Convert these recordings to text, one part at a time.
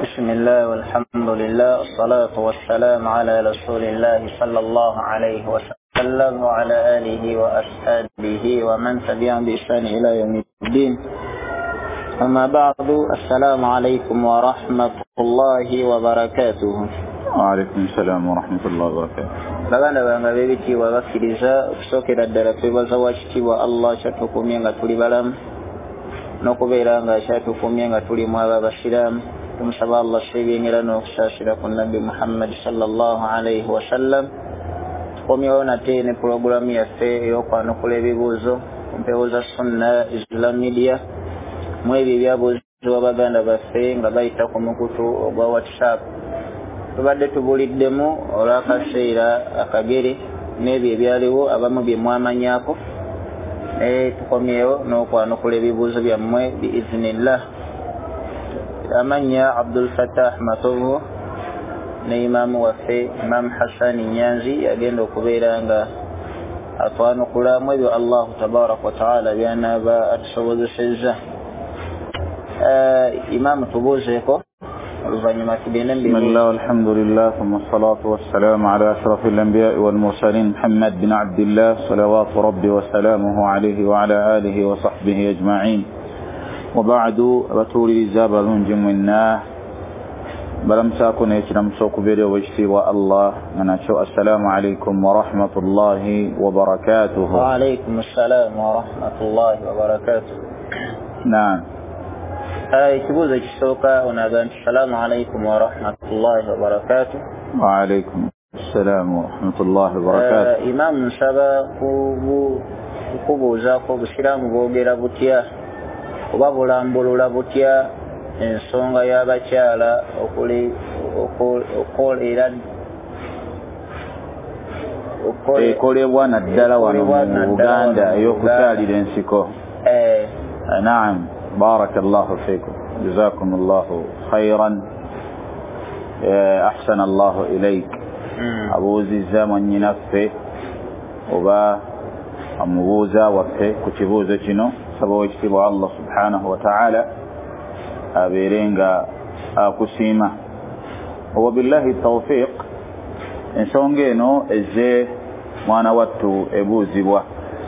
بسم الله والحمد لله والصلاة والسلام على رسول الله صلى الله عليه وسلم وعلى آله وأصحابه ومن تبعهم بإحسان إلى يوم الدين. أما بعد، السلام عليكم ورحمة الله وبركاته. وعليكم السلام ورحمة الله وبركاته. Baganda banga bebiti wabakiriza okusokera ddala twebaza wakitibwa Allah kyatukumye nga tuli balamu n'okubeera nga kyatukumye nga tuli mu ababasiraamu. Tumusaba Allah sebyengera n'okusaasira ku Nabbi Muhammad sallallahu alayhi wa sallam. Tukomyewo nate ne pulogulaamu yaffe ey'okwanukula ebibuuzo ku mpewo za Sunna Islam Media mu ebyo ebyabuuzibwa baganda baffe nga bayita ku mukutu ogwa WhatsApp. Tubadde tubuliddemu olw'akaseera akagere n'ebyo ebyaliwo abamu bye mwamanyaako. Tukomyewo n'okwanukula ebibuuzo byammwe biiznillah. Amanya Abdul Fattah Matovu ne Imaamu waffe Imam Hassan Nyanzi yagenda okubeera nga atwanukulamu ebyo Allahu tabaraka wa taala byanaaba atusobozesezza. Imaamu tubuuzeeko oluvannyuma tugende بسم الله والحمد لله ثم الصلاة والسلام على أشرف الأنبياء والمرسلين محمد بن عبد الله صلوات ربي وسلامه عليه وعلى آله وصحبه أجمعين. وبعد بطول الزابر جمعنا بلمساكن يشرم سوق بيري وجتي والله أنا شو السلام عليكم ورحمة الله وبركاته. وعليكم السلام ورحمة الله وبركاته. نعم. Kibuuzo kisooka onagamba nti salaamu alaykum wa rahmatullahi wa barakatuh. Wa alaykum assalaam wa rahmatullahi wa barakatuh. Imam nsaba kubuuzaako obusiraamu bwogera butya oba bulambulula butya ensonga y'abakyala ekolebwa naddala wano mu Buganda ey'okukyalira ensiko. Naam. بارك الله فيكم جزاكم الله خيرا أحسن الله إليك. أبوزي الزمن ينفي وبا أمبوزا وفي كتبوزا جنو سبو اجتبوا الله سبحانه وتعالى أبيرينغا أكسيما وبالله التوفيق إنسونجينو إزي وانا واتو أبوزي بوا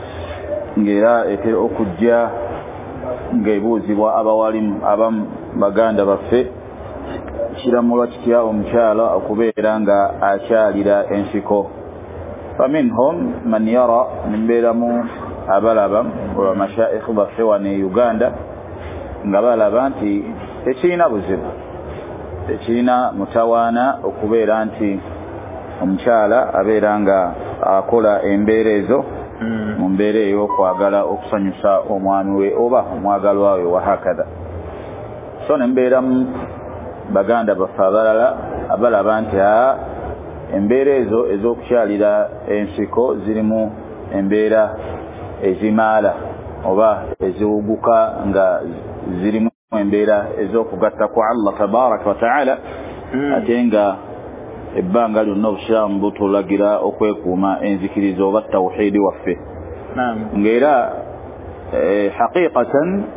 نجيرا إتر أكجا ng'ebuuzibwa abawalimu abamu baganda baffe kiramulwa kitya omukyala okubeera nga akyalira ensiko. faminhum man yara nimbeeramu abalaba olwa mashaikhu baffe wano e Uganda nga balaba nti tekirina buzibu, tekirina mutawaana okubeera nti omukyala abeera nga akola embeera ezo mu mbeera ey'okwagala okusanyusa omwami we oba omwagalwa we wahakadha. So ne mbeeramu baganda baffe abalala abalaba nti embeera ezo ez'okukyalira ensiko zirimu embeera ezimaala oba eziwuguka nga zirimu embeera ez'okugatta ku Allah tabaraka wa taala ate nga ebbanga lyonna obusiraamu butulagira okwekuuma enzikiriza oba tawhiidi waffe. Ng'era haqiqatan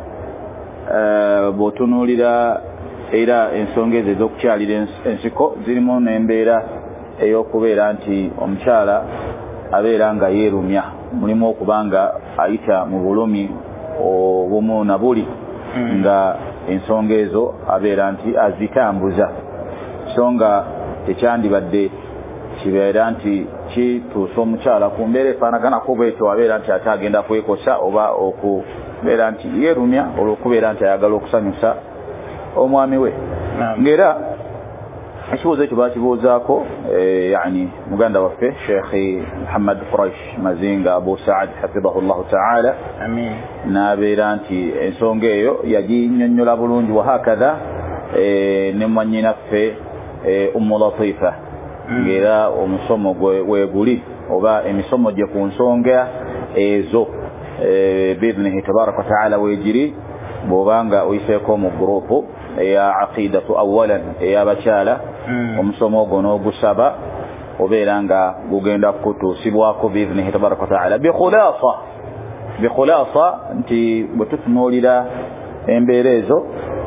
bw'otunuulira era ensonga ezo ez'okukyalira ensiko zirimu n'embeera ey'okubeera nti omukyala abeera nga yeerumya, mulimu okuba nga ayita mu bulumi obumu na buli nga ensonga ezo abeera nti azitambuza, so nga tekyandibadde kibeera nti kituusa omukyala ku mbeera efaanaganako bwetyo abeera nti ate agenda kwekosa oba okubeera nti yeerumya olw'okubeera nti ayagala okusanyusa omwami we. Ng'era ekibuuzo ekyo bakibuuzaako yani muganda waffe Sheikh Muhammad Quraish Mazinga Abu Saad hafidhahu llahu taala n'abeera nti ensonga eyo yaginnyonnyola bulungi wahakadha ne mwannyinaffe Ummu Latifa ng'era omusomo weeguli oba emisomo gye ku nsonga ezo biidhnihi tabaraka wa taala weegiri bw'obanga oyiseeko mu gurupu eya aqidatu awalan ey'abakyala omusomo ogwo n'ogusaba obeera nga gugenda kutuusibwako biidhnihi tabaraka wa taala bikhulaasa nti bwe tutunuulira embeera ezo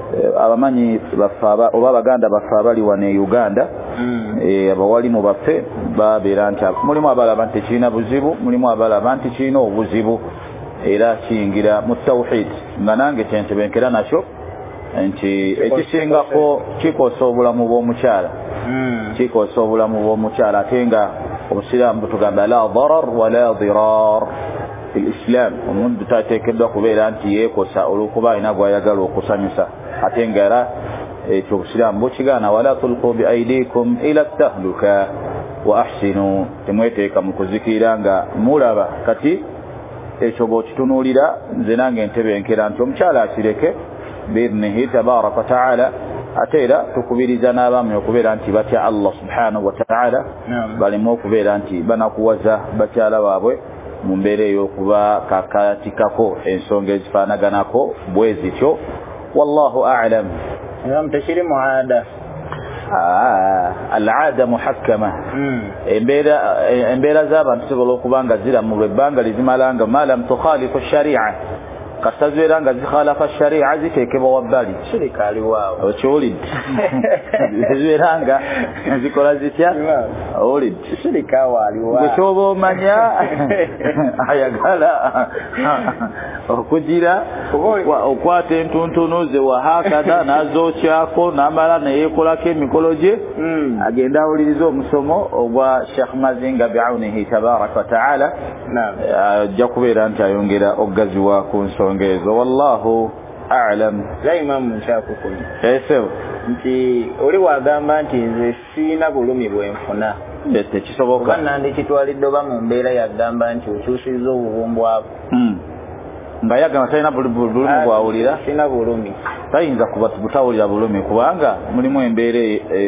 abamanyi baffa oba baganda baffa bali wane Uganda abawalimu baffe babeera nti mulimu abalaba nti kirina buzibu mulimu abalaba nti kirina obuzibu era kiyingira mu tawhid nga nange kyentebenkera nakyo nti ekisingako kikosa obulamu bw'omukyala kikosa obulamu bw'omukyala ate nga obusiraamu butugamba la darar wala dirar Islam omuntu tateekeddwa kubeera nti yeekosa olw'okuba alina gw'ayagala okusanyusa ate nga era ekyo obusiraamu bukigaana wala tulqu bi aidikum ila tahluka wa ahsinu temweteeka mu kuzikira nga mulaba kati ekyo bw'okitunuulira nze nange ntebenkera nti omukyala akireke biidhnihi tabaraka wa taala ate era tukubiriza n'abaami okubeera nti batya Allah subhanahu wa taala balemu okubeera nti banakuwaza bakyala baabwe mu mbeera ey'okuba kakatikako ensonga ezifaanaganako bwe zityo wallahu a'lam. tekiri muada al-aada muhakkama embeera z'abantu zisobola okuba nga ziramulwa ebbanga lizimalanga ma lam tukhalifu sharia kasazibeera nga zikhalafa sharia ziteekebwa wabbali shirika aliwaawo okiwulidde zibeera nga zikola zitya owulidde shirika waliwaawo gwe kyoba omanya ayagala okugira okwata entuntunu ze wahakada n'azookyako n'amala neyeekolako emikolo gye agenda awuliriza omusomo ogwa Sheikh Mazinga bi'aunihi tabaraka wa ta'ala ajja kubeera nti ayongera okugaziwa ku nsonga ezo wallahu a'lam. Imamu nkyakukuli esewo nti oli wagamba nti nze siina bulumi bwenfuna tekisoboka oba nandikitwalidde oba mu mbeera yagamba nti okyusizza obubumbwabwo nga yagamba talina bulumi bwawulira sina bulumi tayinza kuba butawulira bulumi kubanga mulimu embeera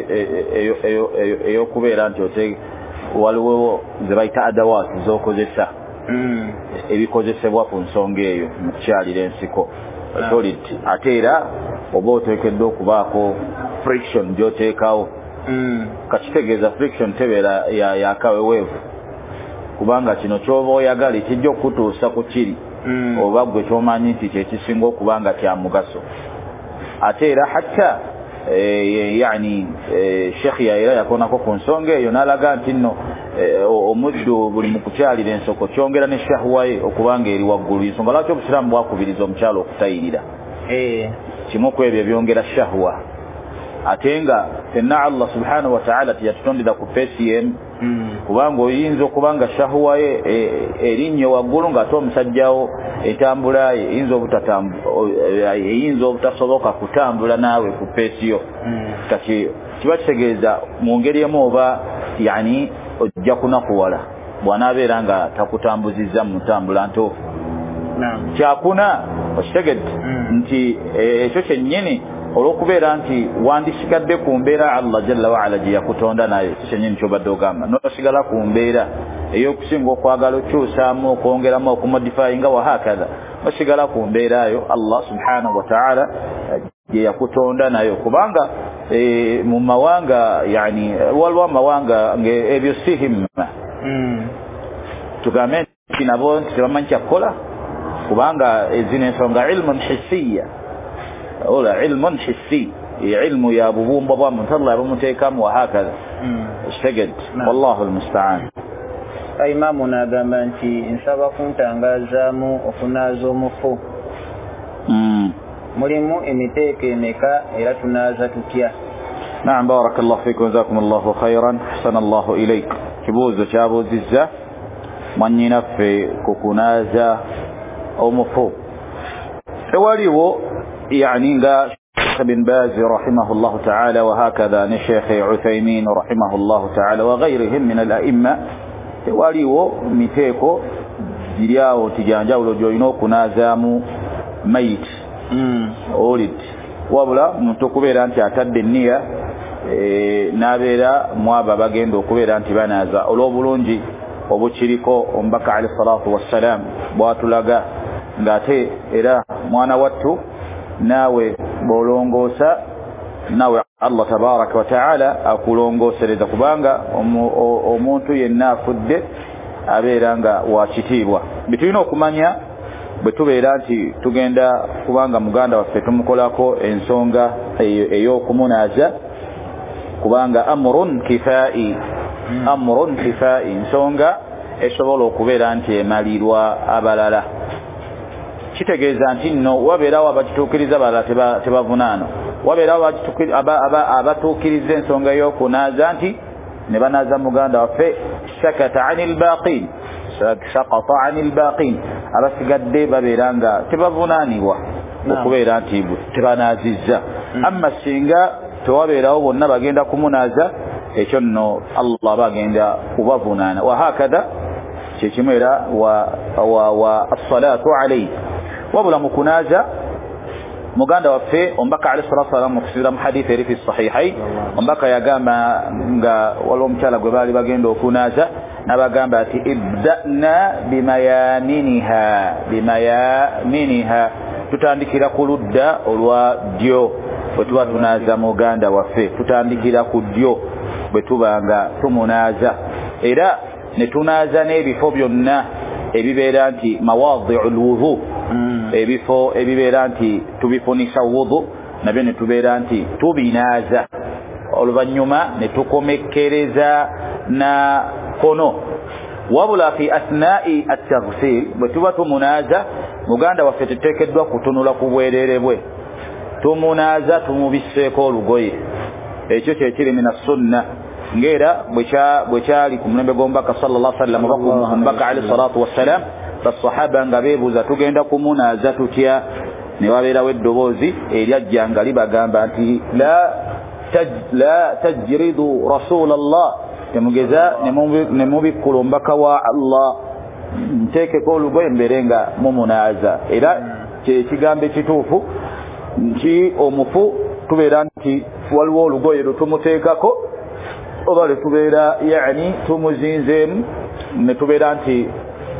ey'okubeera nti waliwo ze bayita adawaati z'okozesa ebikozesebwa ku nsonga eyo mu kukyalira ensiko ate era oba oteekeddwa okubaako friction gy'oteekawo kakitegeeza friction tebeera yakaweweevu kubanga kino ky'oba oyagala kijja okutuusa ku kiri oba gwe kyomanyi nti kyekisinga okubanga kya mugaso ate era hatta yani Sheikh era yakonako ku nsonga eyo n'alaga nti nno omuddu buli mu kukyalira ensoko kyongera ne shahwa ye okubanga eri waggulu ensonga lwaki obusiraamu bwakubiriza omukyalo okutayirira kimu ku ebyo byongera shahwa ate nga fenna Allah subhanahu wa ta'ala tiyatutondera ku PCM kubanga oyinza okubanga shahwa ye erinnye waggulu ng'ate omusajjawo etambula ye eyinza obutasoboka kutambula naawe ku peesiyo kati kiba kitegeeza mu ngeri emu oba yani ojja kunakuwala bw'anaabeera nga takutambuzizza mu ntambula ntuufu kyakuna okitegedde nti ekyo kyennyini olw'okubeera nti wandisigadde ku mbeera Allah jalla waala gye yakutonda nayo kyennyini kyobadde ogamba nosigala ku mbeera ey'okusinga okwagala okyusaamu okwongeramu okumodifyinga wahakadha osigala ku mbeerayo Allah subhanahu wa ta'ala gye yakutonda nayo kubanga mu mawanga yani waliwo amawanga ebyo si himma tugambe nti nabo nti tebamanyi kyakukola kubanga ezino ensonga ilmun hissiya ola ilmun hissi ilmu ya bubumba bwa muntu Allah yabumuteekamu wahakadha kitegedde wallahu almusta'an. Imamu n'agamba nti nsaba kuntangazaamu okunaaza omufu mulimu emiteeko emeka era tunaaza tutya? Naam, barakallahu fikum, jazakumullahu khairan, ahsanallahu ilayk. Kibuuzo kyabuuzizza mwannyinaffe ku kunaaza omufu. Tewaliwo yani nga Sheikh bin Baz rahimahullahu ta'ala wa hakadha ni Sheikh Uthaymin rahimahullahu ta'ala wa ghayrihim min al-a'imma tewaliwo miteeko giryawo tijanjawulo gy'olina okunaazaamu mayiti olid wabula muntu okubeera nti atadde enniya n'abeera mwabo abagenda okubeera nti banaaza olw'obulungi obukiriko omubaka alayhi salatu wassalam bw'atulaga ng'ate era mwana wattu naawe bw'olongoosa naawe Allah tabaraka wa ta'ala akulongoosereza kubanga omuntu yenna afudde abeera nga wakitiibwa. Bitulina okumanya bwe tubeera nti tugenda kubanga muganda waffe tumukolako ensonga ey'okumunaza kubanga amrun kifai nsonga esobola okubeera nti emalirwa abalala kitegeeza nti nno wabeerawo abakituukiriza balala tebavunaano wabeerawo abatuukiriza ensonga y'okunaaza nti ne banaaza muganda waffe sakata anil baqin abasigadde babeera nga tebavunaanibwa okubeera nti tebanaazizza amma singa tewabeerawo bonna bagenda kumunaaza ekyo nno Allah bagenda kubavunaana wahakadha kyekimu era wa as-salatu alayhi wabula mu kunaaza muganda waffe omubaka alayhi salatu wasalam okusibira mu hadithi eri fi sahihain omubaka yagamba nga waliwo omukyala gwe baali bagenda okunaaza n'abagamba ati ibda'na bimayaminiha tutandikira ku ludda olwa ddyo bwe tuba tunaaza muganda waffe tutandikira ku ddyo bwe tuba nga tumunaaza era ne tunaaza n'ebifo byonna ebibeera nti mawadhi'ul wudu ebifo ebibeera nti tubifunisa wudu nabyo ne tubeera nti tubinaaza oluvannyuma ne tukomekkereza na kono wabula fi asna'i at-taghsil bwe tuba tumunaaza muganda waffe tuteekeddwa kutunula ku bwereere bwe tumunaaza tumubisseeko olugoye ekyo kyekiri mina sunna ngera bwe kyali ku mulembe gw'omubaka sallallahu alaihi wasallam omubaka alayhi salatu wassalam basahaba nga beebuuza tugenda kumunaaza tutya ne wabeerawo eddoboozi eryajja nga libagamba nti la tajridu rasulallah temugeza ne mubikkula omubaka wa Allah nteekeko olugoye mbeere nga mumunaaza era kyekigambo ekituufu nti omufu tubeera nti waliwo olugoye lutumuteekako oba letubeera yani tumuzinzeemu ne tubeera nti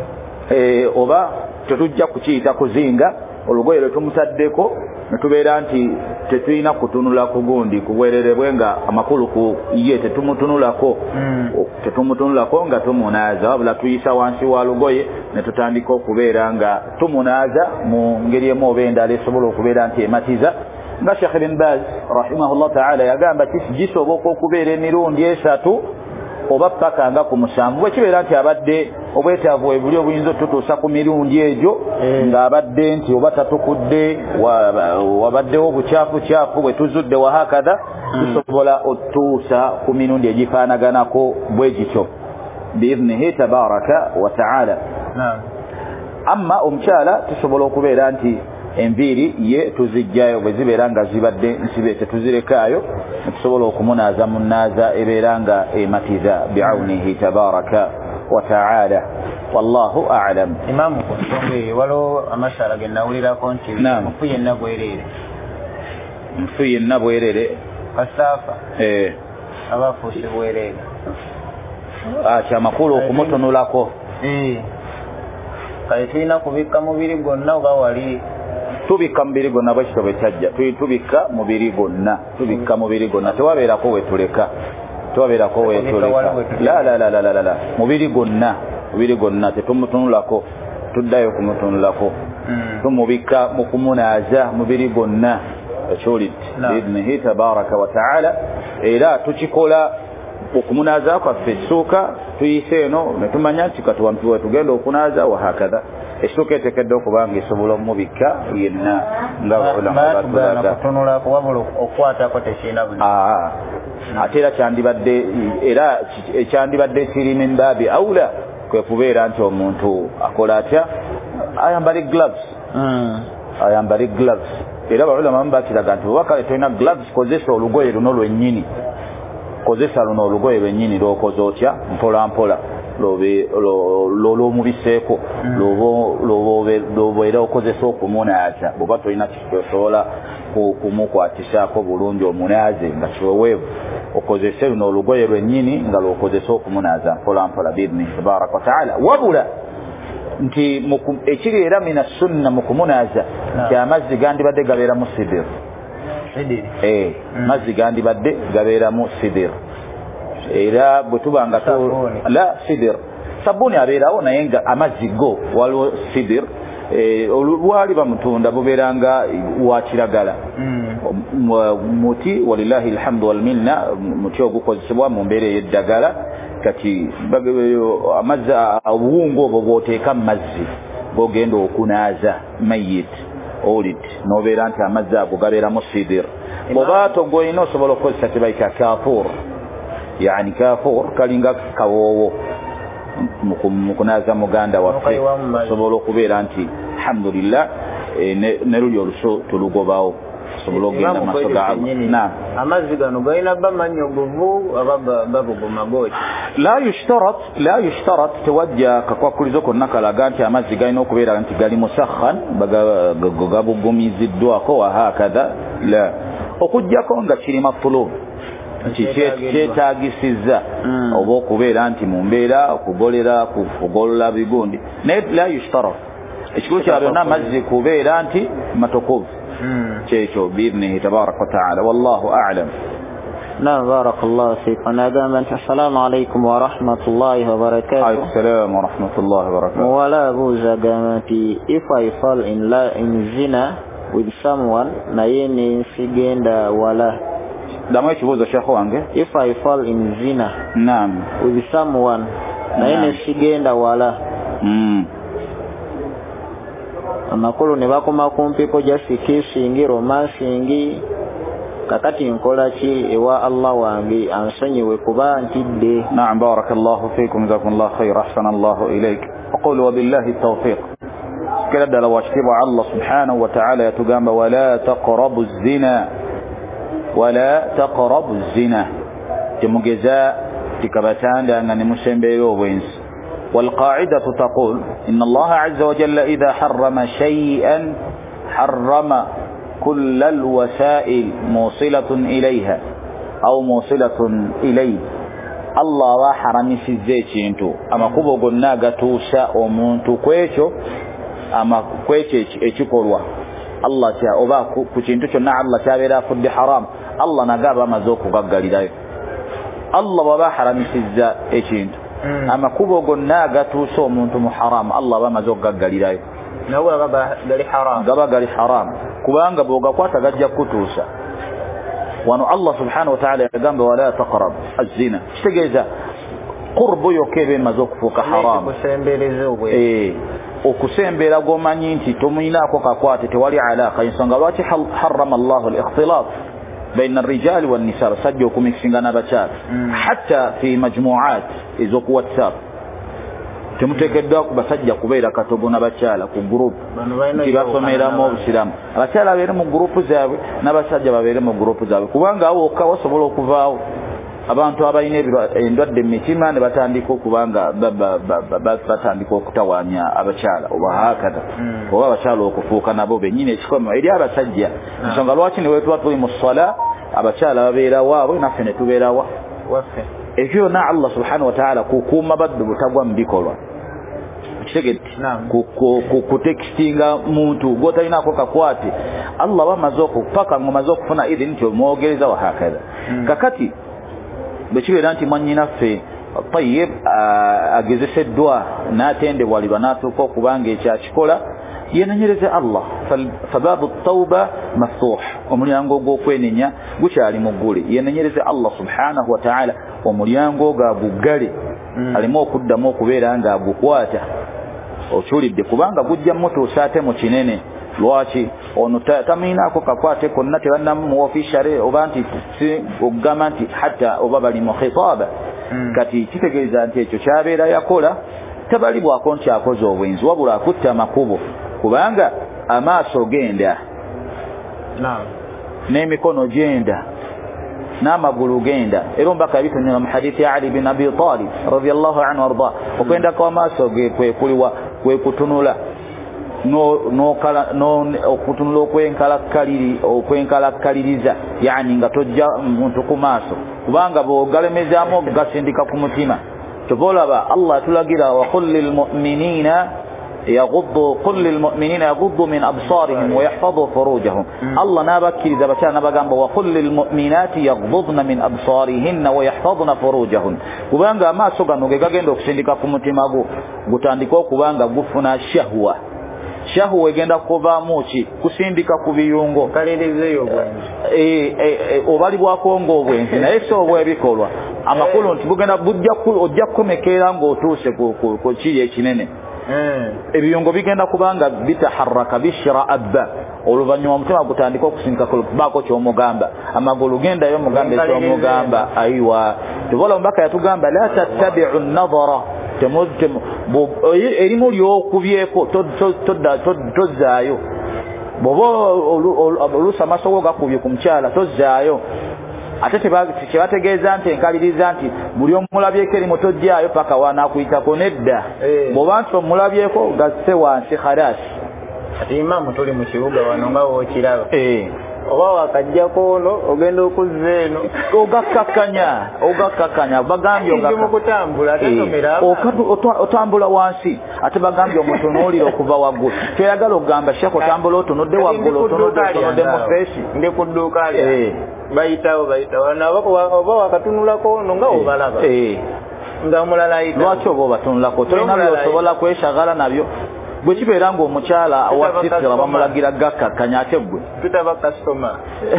oba tetujja kukiyita kuzinga olugoye lwetumutaddeko ne tubeera nti tetulina kutunula ku gundi kubwererebwe nga amakulu ku ye tetumutunulako nga tumunaaza wabula tuyisa wansi wa lugoye ne tutandika okubeera nga tumunaaza mu ngeri emu oba endala esobola okubeera nti ematiza nga Sheikh Ibn Baz rahimahullah ta'ala yagamba gisoboka okubeera emirundi 3 oba paka nga ku 7 bwe kibeera nti abadde obwetaavu ebuli obuyinza otutuusa ku mirundi egyo ng'abadde nti oba tatukudde wabaddewo bucaafu bwe tuzudde wahakadha tusobola otutuusa ku mirundi egifaanaganako bwe gityo biidhnihi tabaraka wa ta'ala amma omukyala tusobola okubeera nti enviiri ye tuzijjayo bwe zibeera nga zibadde nsibe tetuzirekayo tusobola okumunaaza munaaza ebeera nga ematiza bi'awnihi tabaraka wa ta'ala wallahu a'lam. Imaamu ku nsonga eyo waliwo amasala ge nawulirako nti mufu yenna bwereere kasaafa aba afuuse bwereere kyamakulu okumutunulako kale tulina kubikka mubiri gwonna oba wali tubikka mubiri gwonna bwekito bwe kyajja tubikka mubiri gwonna tewabeerako wetuleka la mubiri gwonna tetumutunulako tuddayo kumutunulako tumubikka mu kumunaaza mubiri gwonna ekyolidde biidhnihi tabaraka wa ta'ala era tukikola okumunaaza kwaffe essuuka tuyise eno ne tumanya nti katuwampiwe tugenda okunaaza wahakadha essuuka eteekeddwa okuba nga esobola omubikka yenna nga kutunulako wabula okukwatako tekirina buli ate era ekyandibadde kiri min baabi awula kwe kubeera nti omuntu akola atya ayambale gloves era abaulama bamu bakiraga nti oba kale tolina gloves kozesa olugoye luno lwennyini lw'okoze otya mpola mpola lw'omubiseeko lw'obeera okozesa okumunaaza bw'oba tolina kitosobola kumukwatisaako bulungi omunaaze nga kiweweevu okozese luno olugoye lwennyini nga lw'okozesa okumunaaza mpola mpola biidhnihi tabaraka wa ta'ala wabula nti ekiri era mina sunna mu kumunaaza nti amazzi gandibadde gabeeramu sidir mazzi gandibadde gabeeramu sidir era bwe tuba nga sidir sabbuuni abeerawo naye nga amazzi go waliwo sidir olwali bamutunda buberanga wa kiragala muti walillahi alhamdu wal minna muti ogukozesebwa mu mbeera y'eddagala kati amazzi obuwungu obwo bw'oteeka mu mazzi bw'ogenda okunaaza mayit olid n'obeera nti amazzi ago gabeeramu sidir bw'oba togoyina osobola okukozesa kye bayita kafur yani kafur kalinga kawoowo mu kunaaza muganda waffe osobola okubeera nti alhamdulillah ne luli oluso tulugobawo osobola okugenda maaso ga Allah amazzi gano galina bamanyogovu aba babuguma goti la yushtarat tewajja kakwakulizo konna kalaga nti amazzi galina okubeera nti gali musakhan gabugumiziddwako wahakadha la okujjako nga kiri matulub kyetaagisiza oba okubeera nti mu mbeera okugolera kugolola bigundi naye la yushtarat ekikulu kya byonna amazzi kubeera nti matukuvu kyekyo biidhnihi tabaraka wataala wallahu a'lam. نعم بارك الله فيك. أنا أقول السلام عليكم ورحمة الله وبركاته. عليكم السلام ورحمة الله وبركاته. ولا أبوز أقامتي if I fall in zina with someone نايني سيجندا ولا دامو يشبوز الشيخ وانجي if I fall in zina نعم with someone نايني سيجندا ولا amakulu ne bakoma kumpiko just kissing romancing kakati nkola ki ewa Allah wange ansonyiwe kuba ntidde. Naam barakallahu fikum jazakumullahu khair ahsanallahu ilayk aqulu wa billahi tawfiq kila dala washtibu Allah subhanahu wa ta'ala yatugamba wala taqrabu zina timugeza tikabatanda ngani musembeyo obwenzi والقاعدة تقول إن الله عز وجل إذا حرم شيئا حرم كل الوسائل موصلة إليها أو موصلة إليه الله حرم سيزيتي انتو أما كوبو قلنا قتوسا ومنتو كويتو أما كويتو اتشكروا الله تا أبا كوشينتو شنا الله تابرا فد حرام الله نقاب أما زوكو قاقالي دايو الله بابا حرم سيزيتي انتو ama kubo gonna gatuusa omuntu mu haram Allah bamaze okugaggalirayo nawe gaba gali haram kubanga bwogakwata gajja kutuusa wano Allah subhanahu wa ta'ala yagamba wala taqrab az-zina kitegeeza qurbu yokebe maze okufuuka haram okusembera gomanyi nti tomuinaako kakwate tewali alaka ensonga lwaki harrama Allahu al-ikhtilat بين الرجال والنساء سجوا ميكسينغانا بچار حتى في مجموعات ازوك واتساب temutekeddwa kubasajja kubeera katogo n'abakyala ku group kibasomeramu obusiramu abakyala babeere mu group zaabwe n'abasajja babeere mu group zaabwe kubanga awo okka wasobola okuvaawo abantu abalina endwadde mu mitima ne batandika okubanga batandika okutawaanya abakyala oba hakata oba abakyala okufuuka nabo bennyini ekikomo eri abasajja ensonga lwaki ne wetuba tuli mu ssala abakyala babeera waabwe naffe ne tubeera waffe ekyo yonna Allah subhanahu wa ta'ala kukuuma baddu butagwa mu bikolwa kitegedde kutekitinga muntu gw'otalinaako kakwate Allah bamaze okupaka ngomaze okufuna idhi nti omwogereza wa hakada kakati bekibeera nti mwannyinaffe tayib agezeseddwa n'atendebwa liba n'atuuka okubanga ekyakikola yenonyereze Allah fababu tawba maftuh omulyango ogw'okwenenya gukyali muggule yenonyereze Allah subhanahu wa ta'ala omulyango gagugale alimu okuddamu okubeera nga agukwata okyulidde kubanga gujja mutuusa ate mu kinene lwaki ono taminaako kakwate konna tebannamu official oba nti okugamba nti hatta oba bali mu khitaaba kati kitegeeza nti ekyo kyabeera yakola tabalibwako nti akoze obwenzi wabula akutta amakubo kubanga amaaso genda n'emikono genda n'amagulu genda era ombaka bitunira mu hadithi ya Ali bin Abi Talib radiyallahu anhu arda okwenda kwa maaso ge kwekuliwa kwekutunula okutunula okwenkalakkaliriza yani nga tojja muntu ku maaso kubanga bw'ogalemezaamu gasindika ku mutima tobolaba Allah tulagira wa qul lil mu'minina يغضوا من أبصارهم ويحفظوا فروجهم الله نابكر إذا بشأنا بقام وقل للمؤمنات يغضضن من أبصارهن ويحفظن فروجهن كبانغا ما سوغا نوغا جندو كسنديكا كومتيماغو غوتانديكو كبانغا غفنا شهوة shahu wegenda kuvaamu ki kusindika ku biyungo kalirizeyo obwenzi obali bwakongo obwenzi naye so obwebikolwa amakulu nti bugenda ojja kukomekeera ng'otuuse ku kiri ekinene ebiyungo bigenda kubanga bitaharraka bishira abba oluvannyuma omutima gutandika okusindika kubaako ky'omugamba amagulu gendayo mugambe ky'omugamba ayiwa tubola omubaka yatugamba la tattabi'u nadhara erimu lyokubyeko tozzaayo bwoba oluusi amaaso go gakubye ku mukyala tozzaayo ate kyebategeeza nti enkaliriza nti buli omulabyeko erimu tojjaayo paka wanaakuyitako nedda bw'oba nti omulabyeko gasse wansi khalasi ati imamu tuli mu kibuga wano nga wookiraba oba wakajjako ono ogenda okuzza eno ogakkakanya bagambye otambula wansi ate bagambye omutunuulire okuva waggulu kyoyagala okugamba sheko otambula otunudde waggulu otunudde mu feesi ndi ku dduuka lya bayitawo oba wakatunulako ono nga obalaba nga mulala ayita lwaki oba obatunulako tolina byosobola kweshagala nabyo bwe kibeera ng'omukyala awasitira bamulagira gakkakanya ate gwe tutaba kasitoma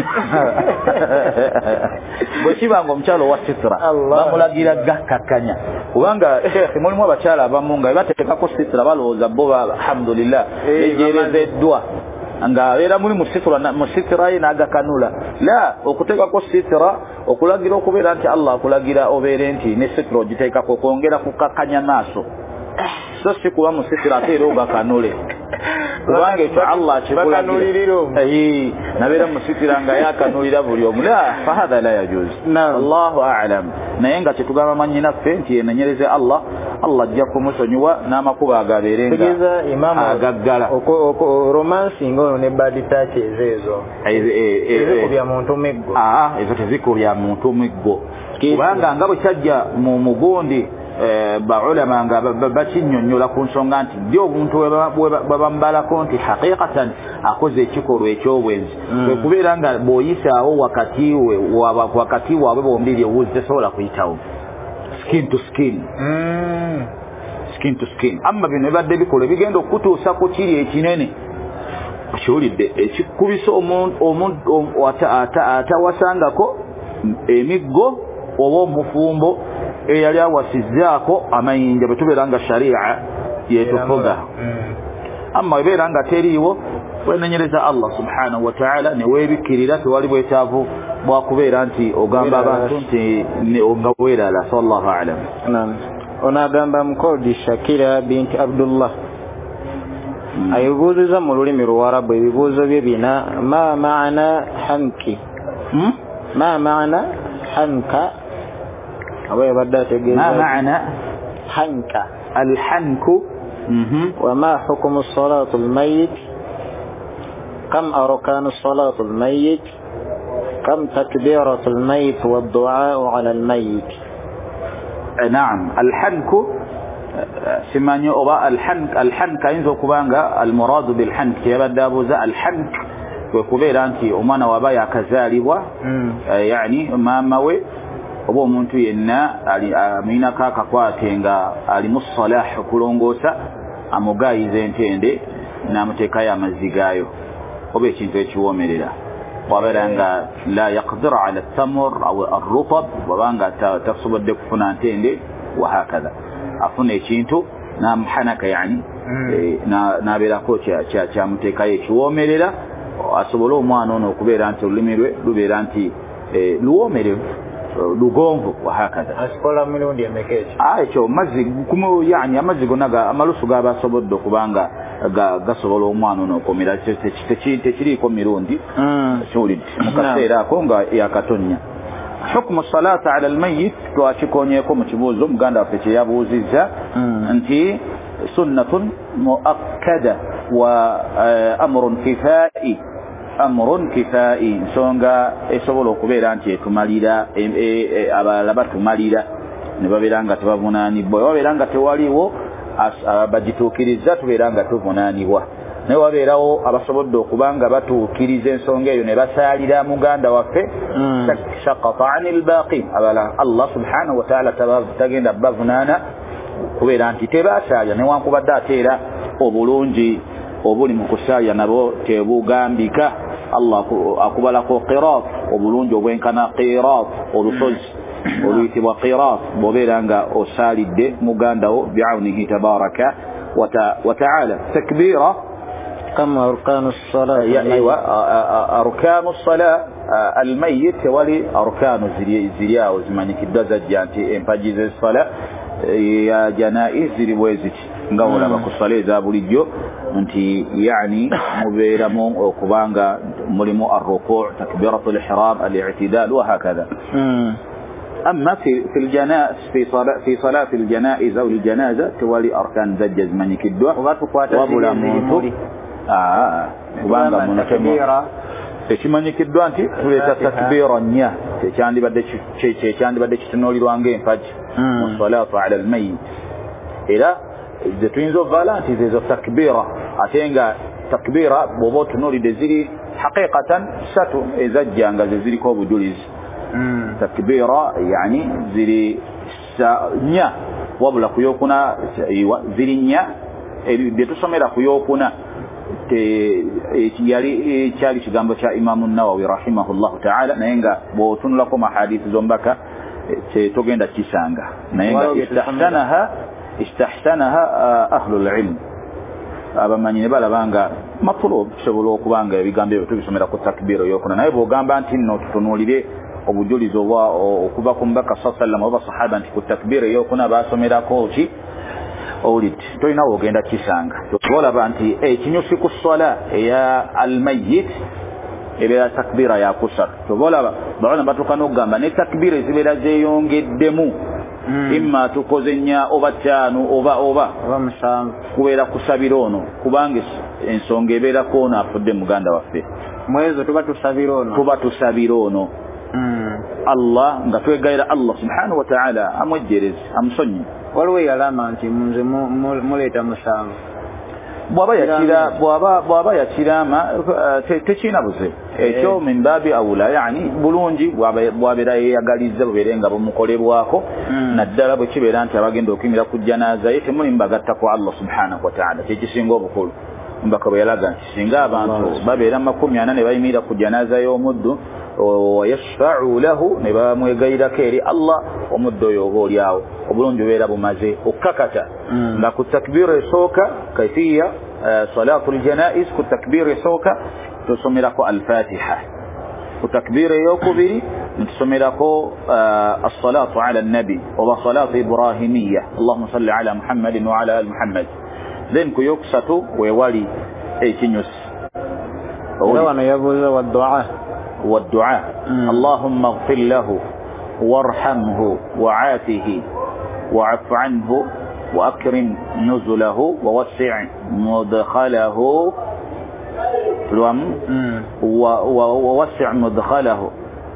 bwe kiba ng'omukyala owasitira bamulagira gakkakanya kubanga mulimu abakyala abamu nga bateekako sitira balowooza bo alhamdulillah ejeerezeddwa ng'abeera muli musitira ye n'agakanula la okuteekako sitira okulagira okubeera nti Allah akulagira obeere nti ne sitira ogiteekako kwongera kukakkanya maaso so si kuba musitira ate era ogakanule kubanga ekyo Allah akikulagira nabeera musitira nga yakanulira buli omu la fahadha la yajuz Allahu a'lam naye nga kyetugamba mannyinaffe nti yenenyereze Allah ajja kumusonyiwa n'amakubo agabeere nga agaggala romansi ng'ono ne bad touch ezo ezikubya muntu miggo ezo tezikubya muntu miggo kubanga nga bwe kyajja mu mugundi baulama nga bakinnyonnyola ku nsonga nti ndi omuntu bwe bamubalako nti haqiqatan akoze ekikolwa ekyobwenzi kwekubeera nga bw'oyisaawo wakati waabwe bombiri ewuzi tesobola kuyitawo skin to skin amma bino ebadde bikolwa ebigenda okutuusa ku kiri ekinene okiwulidde ekikubisa omuntu atawasangako emiggo oba omufumbo eyali awasizzaako amayinja bwe tubeera nga shari'a yetufuga amma webeera nga teriiwo wenenyereza Allah subhanahu wa ta'ala neweebikkirira tewali bwetaavu bwakubeera nti ogamba abantu nti nga weerala sallallahu alam ono agamba mukodi Shakira binti Abdullah ayibuuziza mu lulimi Luwarabu ebibuuzo bye bina ma maana hanki ma maana hanka ما معنى حنك الحنك وما حكم الصلاة الميت كم أركان الصلاة الميت كم تكبيرة الميت والدعاء على الميت نعم الحنك سماني أبا الحنك ينزو كبانغا المراد بالحنك يبدأ بوزا الحنك وكبير أنتي أمانا وبايا كذالبوا يعني ما موي oba omuntu yenna aminako akakwate nga ali mu salah okulongoosa amugayiza entende n'amuteekayo amazzi gaayo oba ekintu ekiwoomerera wabeera nga la yaqdir ala tamur aw arrutab wabanga tasobodde kufuna ntende wahakadha afuna ekintu n'amuhanaka yani n'abeerako kyamuteekayo ekiwoomerera asobole omwana ono okubeera nti olulimi lwe lubeera nti luwoomerevu lugonvu wahakadha asikola mirundi emekechi ekyo mazzi yani amazzi gonna amalusu gabasobodde okubanga gasobola omwana ono okomera tekiriiko mirundi kiwulidde mu kaseera ako nga yakatonya hukumu salata ala almayit twakikonyeeko mu kibuuzo muganda waffe kyeyabuuzizza nti sunnatun muakkada wa amrun kifai amrun kifai nsonga esobola okubeera nti etumalira abalala batumalira ne babeera nga tebavunaanibwa wabeera nga tewaliwo bagituukiriza tubeera nga tuvunaanibwa naye wabeerawo abasobodde okuba nga batuukiriza ensonga eyo ne basaalira muganda waffe shaqata ani lbaaqin abala Allah subhanahu wa ta'ala tagenda bavunaana kubeera nti tebasaalira newankubadde ate era obulungi obuli mu kusaalya nabo tebugambika. Allah akubalako qirat obulungi obwenkana qirat olusozi oluyitibwa qirat bw'obeera nga osaalidde muganda wo bi'awnihi tabaraka wa ta'ala. Takbira كم أركان الصلاة؟ أيوة أركان الصلاة الميت ولي أركان زريا وزماني كده زجانتي إمباجيز الصلاة يا جنائز زري وزج ngawula bakusale za bulijjo nti yani mubeeramu okubanga mulimu ar-ruku' takbiratul ihram al-i'tidal wa hakadha. أما في الجنائز في صلاة الجنائز أو الجنازة توالي أركان زجاج من يكدوا وبلا موت kubanga munatema ekimanyikiddwa nti tuleeta takbira nnya kyandibadde kitunulirwanga empaji mu salatu ala almayit era ze tuyinza ovaala nti zezo takbira ate nga takbira bw'oba otunuulidde ziri haqiqatan satu ezajjanga ze ziriko obujulizi. Takbira yani ziri nnya wabula ku yokuna ziri nnya bye tusomera ku yokuna kyali kigambo kya Imaamu Nawawi rahimahullahu ta'ala naye nga bw'otunulako mahadithi zombaka togenda kisanga naye nga istahsanaha ahlul ilm abamanyi ne balaba nga mafulub kisobola okuba nga ebigambo ebyo tubisomera ku takbiro yokuna naye bw'ogamba nti nno tutunuulire obujulizi okuva ku mbaka sallallahu alaihi wasallam oba sahaba nti ku takbiro yokuna basomerako ki owulidde tolina wogenda kisanga olaba nti ekinyusi ku sola eya almayit ebeera takbira yakusatu tobolaba baona batuuka n'okugamba ne takbira ezibeera zeeyongeddemu imma tukoze nnya oba ttaano oba musanvu kubeera kusabira ono kubanga ensonga ebeerako ono afudde muganda waffe mwezo tuba tusabira ono Allah nga twegayira Allah subhanahu wa ta'ala amwejjereze amusonyi. Waliwo yalama nti munze muleeta musanvu bw'aba yakirama tekina buze ekyo min babi awula yani bulungi bw'abeera yeeyagaliza bubeere nga bumukolebwako naddala bwe kibeera nti abagenda okuyimira ku janaza ye temuli mbagatta ku Allah subhanahu wa ta'ala kyekisinga obukulu. Mbaka bwe yalaga nti singa abantu babeera 40 bayimirira ku janaza y'omuddu wayashfa'u lahu ne bamwegayirako eri Allah omuddo oyo oba oliawo obulungi bubeera bumaze okukakata nga ku takbira esooka kaifiya salatu aljanaiz ku takbira esooka tusomerako al-fatiha ku takbira eyokubiri ntusomerako as-salatu ala an-nabi oba salatu ibrahimiyya Allahumma salli ala Muhammadin wa ala ali Muhammad. Then ku yokusatu wewali ekinyusi wano yabuuza والدعاء اللهم اغفر له وارحمه وعافه وعف عنه وأكرم نزله ووسع مدخله ووسع مدخله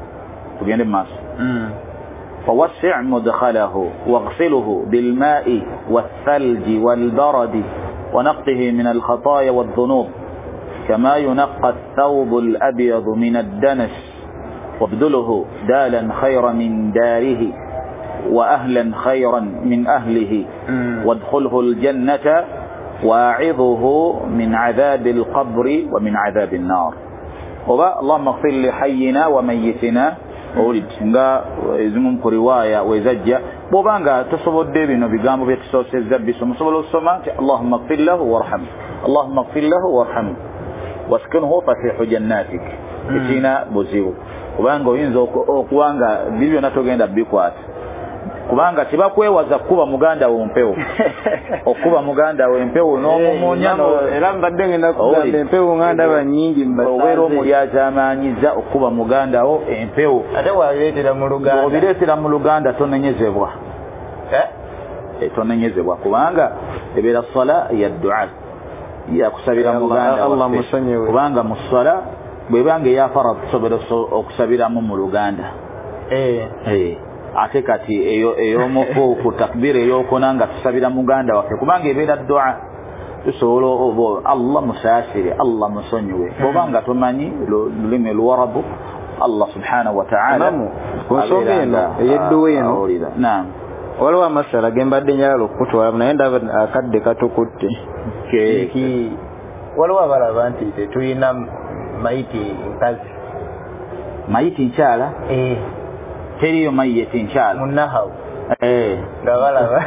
فوسع مدخله واغسله بالماء والثلج والبرد ونقه من الخطايا والذنوب كما ينقى الثوب الأبيض من الدنس وابدله دالا خيرا من داره وأهلا خيرا من أهله وادخله الجنة واعظه من عذاب القبر ومن عذاب النار. اللهم اغفر لحينا وميتنا ولد nga ezimu ku riwaya wezajja bobanga tosobodde bino bigambo byetusosezza biso musobola osoma nti Allahumma ighfir lahu warhamhu Allahumma ighfir lahu warhamhu waskunhu fasihu jannatik ekina buzibu kubanga oyinza okuwanga bibyo natogenda bikwata kubanga tibakwewaza kuba muganda wo mpewo okuba muganda wo mpewo n'omumunya era mbadde ngenda kugamba empewo nganda banyingi obeera omulyazamanyiza okuba muganda wo empewo ate wabireetera mu Luganda tonenyezebwa tonenyezebwa kubanga ebeera sala ya dua yakusabira muganda Allah musonyewe kubanga mu sala bwebanga eya farad tusobera okusabiramu mu Luganda ate kati ey'omufu ku takbira ey'okuna nga tusabira muganda waffe kubanga ebeera dua tusobola Allah musaasire Allah musonyiwe bw'obanga tomanyi lulimi luwarabu Allah subhanahu wa ta'ala ku nsonga eno ey'edduwa eno waliwo amasala gembadde njagala okutwala naye ndaba akadde katukutte waliwo abalaba nti tetulina mayiti nkazi mayiti nkyala teriyo mayiti nkyala munahawu nga balaba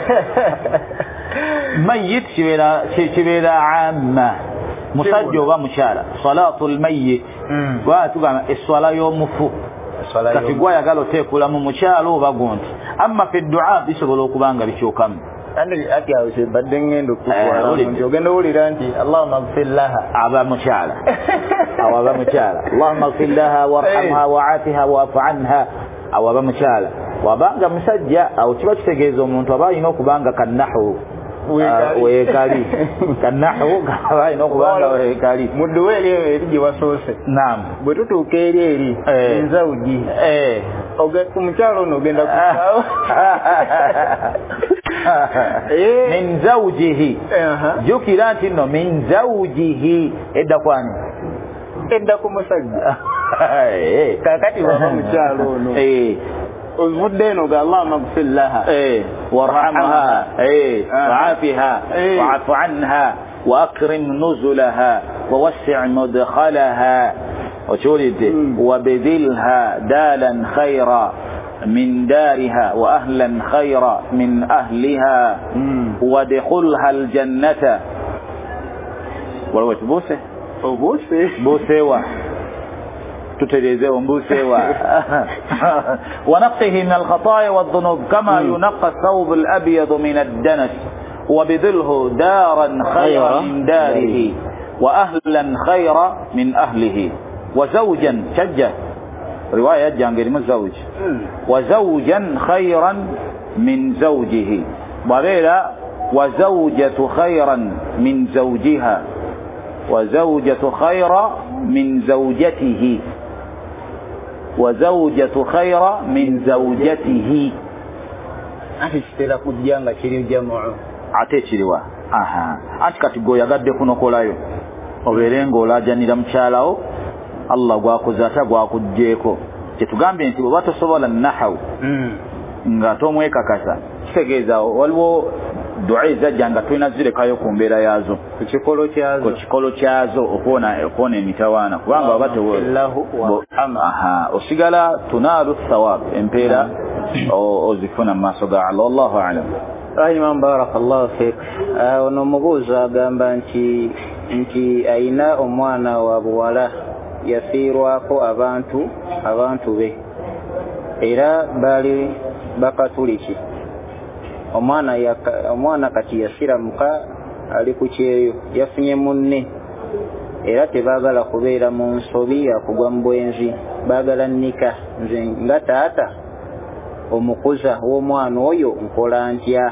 mayit kibeera amma musajja oba mukyala salatul mayit tugamba eswala y'omufu kati gwe ayagala oteekulamu mukyala oba gonti amma fi du'a bisobola okuba nga bikyukamu ati awo kyebadde ngenda okutwala nti ogenda owulira nti allahumma gfir laha aba mukyala awo aba mukyala allahumma gfir laha warhamha wa'afiha wa'fu anha awo aba mukyala wabanga musajja awo kiba kitegeeza omuntu aba alina okubanga kannahu weekali kannahu aba alina okubanga weekali mudduwa eri gye wasoose naam bwe tutuuka eri enzawuji ku mukyalo ono ogenda kusaawo min zawjihi jukira nti nno min zawjihi edda kwani edda ku musajja kakati baba mukyalo ono ovudde eno ga allahumma gfir laha warhamha wa'afiha wa'fu anha وأكرم نزلها ووسع مدخلها وشولد وبذلها دالا خيرا من دارها وأهلا خيرا من أهلها ودخلها الجنة ولو تبوسه بوسه تتجزئ بوسه ونقه من الخطايا والذنوب كما ينقى الثوب الأبيض من الدنس وبذله دارا خيرا من داره وأهلا خيرا من أهله وزوجا شجة رواية جانجر من زوج وزوجا خيرا من زوجه وغير وزوجة خيرا من زوجها وزوجة خيرا من زوجته وزوجة خيرا من زوجته أتشترك الجانغ شريو جمعه ate kiriwa anti kati gwe yagadde kunokolayo obeere ng'olaajanira mukyalawo Allah gwakoze ate gwakugjeeko kyetugambye nti bw'oba tosobola nahawu nga tomwekakasa kitegeeza waliwo du'a ezajja nga tulina zirekayo ku mbeera yaazo ku kikolo kyazo okuwona emitawaana kubanga waba osigala tunaalu thawab empeera ozifuna mu maaso ga Allah wallahu a'lam. Imam barakallahu fik. Ono mubuuza agamba nti ayina omwana wa buwala yafiirwako abantu be era bali bakatuliki. Omwana kati yasiramuka ali ku kyeyo yafunye munne era tebaagala kubeera mu nsobi yakugwa mu bwenzi baagala nnika nze nga taata omukuza w'omwana oyo nkola ntya?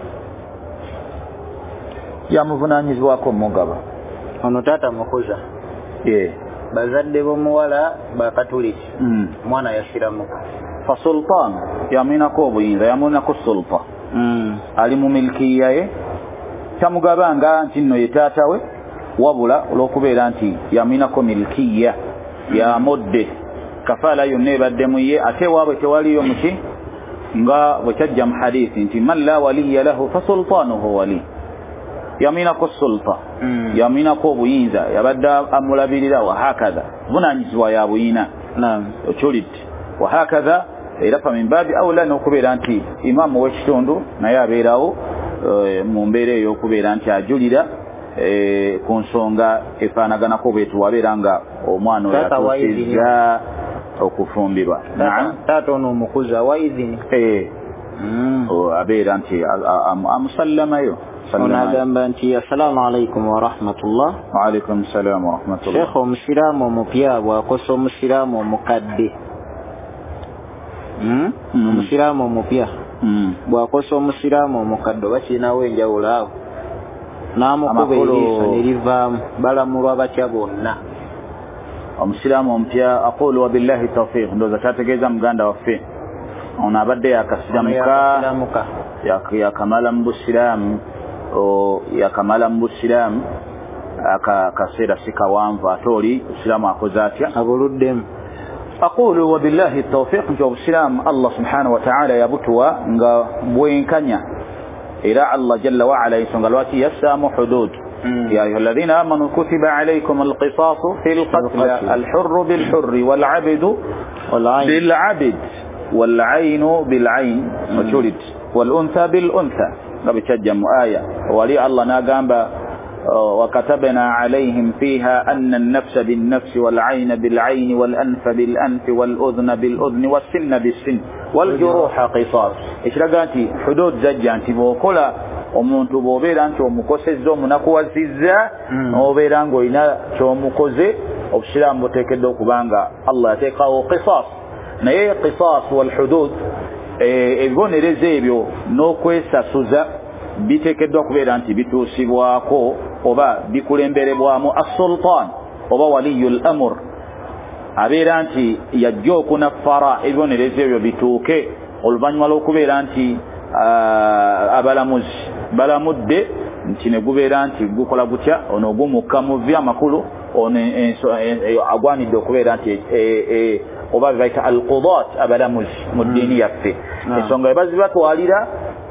Yamuvunaanyizibwako omugaba ono taata mukuza bazadde b'omuwala bakatuliki mwana yasiramuka fa sultan yaminako obuyinza yamunako sulta ali mu milkiya ye tamugabanga nti nno ye taata we wabula olw'okubeera nti yaminako milkiya yamodde kafaala yonna ebadde mu ye ate waabwe tewaliyo muki nga bwe kyajja mu hadiisi nti man la waliya lahu fa sultanuhu wali yaminako sulta yaminako obuyinza yabadde amulabirira wahakadha bunaanyizibwa ya buyina okyolidde wahakadha era fa min baabi awla n'okubeera nti imaamu w'ekitundu naye abeerawo mu mbeera ey'okubeera nti ajulira ku nsonga efaanaganako bwetu wabeera nga omwana oyo atuusizza okufumbirwa. Taata ono omukuza wa idhini abeera nti amusallamayo. Ono agamba nti assalamu alaikum wa rahmatullah. Wa alaikum salam wa rahmatullah. Sheikh omusiraamu omupya bw'akosa omusiraamu omukadde omusiraamu omupya bw'akosa omusiraamu omukadde oba kirinawo enjawulo awo n'amukuba eriiso ne livaamu balamulwa batya bonna? Omusiraamu omupya aqulu wa billahi tawfiq ndooza tategeeza muganda waffe ono abadde yakasiramuka yakamala mu busiraamu yakamala mu busiraamu akaseera si kawanvu ate oli busiraamu akoze atya abuluddemu. aqulu wa billahi tawfiq nti obusiraamu Allah subhanahu wa ta'ala yabutuwa nga bwenkanya era Allah jalla wa ala ensonga lwaki yassaamu hudud يا أيها الذين آمنوا كتب عليكم القصاص في القتل الحر بالحر والعبد بالعبد والعين بالعين وشرد والأنثى بالأنثى بتجمع آية ولي الله ناقام وكتبنا عليهم فيها أن النفس بالنفس والعين بالعين والأنف بالأنف والأذن بالأذن والسن بالسن والجروح قصاص إشراقاتي حدود زجانتي بوكولا omuntu bw'obeera nti omukosezza omunakuwazizza n'obeera ng'olina ky'omukoze obusiraamu buteekeddwa okuba nga Allah yateekawo qisas naye qisas wal hudud ebibonerezo ebyo n'okwesasuza biteekeddwa kubeera nti bituusibwako oba bikulemberebwamu as-sultan oba waliyul amr abeera nti yajja okunaffara ebibonerezo ebyo bituuke oluvannyuma lw'okubeera nti abalamuzi balamudde nti ne gubeera nti gukola gutya ono ogumukka mu byamakulu ono agwanidde okubeera nti oba bebayita al-qudat abalamuzi mu ddiini yaffe ensonga ebazibatwalira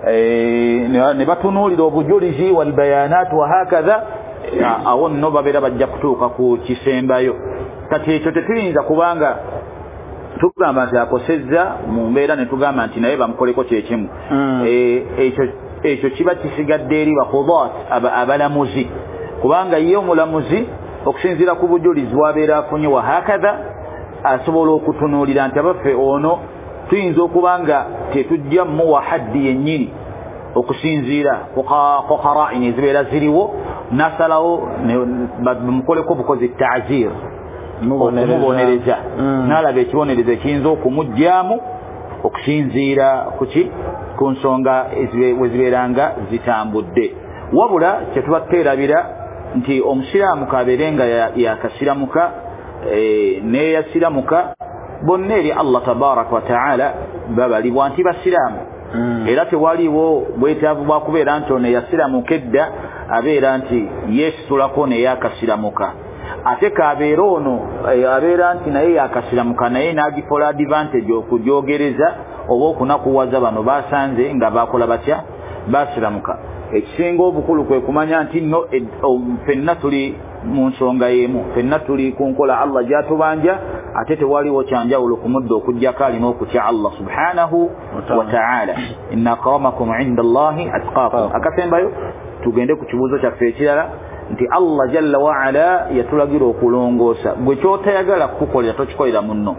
ne batunuulira obujulizi walbayanat wahakadha awo nno babeera bajja kutuuka ku kisembayo kati ekyo tetuyinza kubanga tugamba nti akosezza mu mbeera ne tugamba nti naye bamukoleko kyekimu ekyo kiba kisigadde eri baqudat abalamuzi kubanga ye omulamuzi okusinziira ku bujulizi bwabeera afunye wahakadha asobola okutunuulira nti abaffe ono tuyinza okuba nga tetujja muwa haddi yennyini okusinziira ku qara'ini ezibeera ziriwo nasalawo bamukoleko bukozi ta'zir okumubonereza n'alaba ekibonerezo ekiyinza okumugyamu okusinziira ku nsonga wezibeera zitambudde wabula kyetuba twerabira nti omusiraamu kabeere nga yakasiramuka neyasiramuka bonna eri Allah tabaraka wa ta'ala babalibwa nti basiraamu era tewaliwo bwetaavu bwa kubeera nti ono yasiramuka edda abeera nti yeesitulako neyakasiramuka ate kabeera ono abeera nti naye yakasiramuka naye n'agikola advantage okugyogereza oba okunakuwaza bano basanze nga bakola batya basiramuka ekisinga obukulu kwe kumanya nti nno ffenna tuli mu nsonga y'emu ffenna tuli ku nkola Allah gy'atubanja ate tewaliwo kyanjawulo ku muddo okuggyako alina okutya Allah subhanahu wa ta'ala inna akramakum inda Allahi atqakum akasembayo tugende ku kibuuzo kyaffe ekirala nti Allah jalla wa ala yatulagira okulongoosa gwe kyotayagala kukukolera tokikolera munno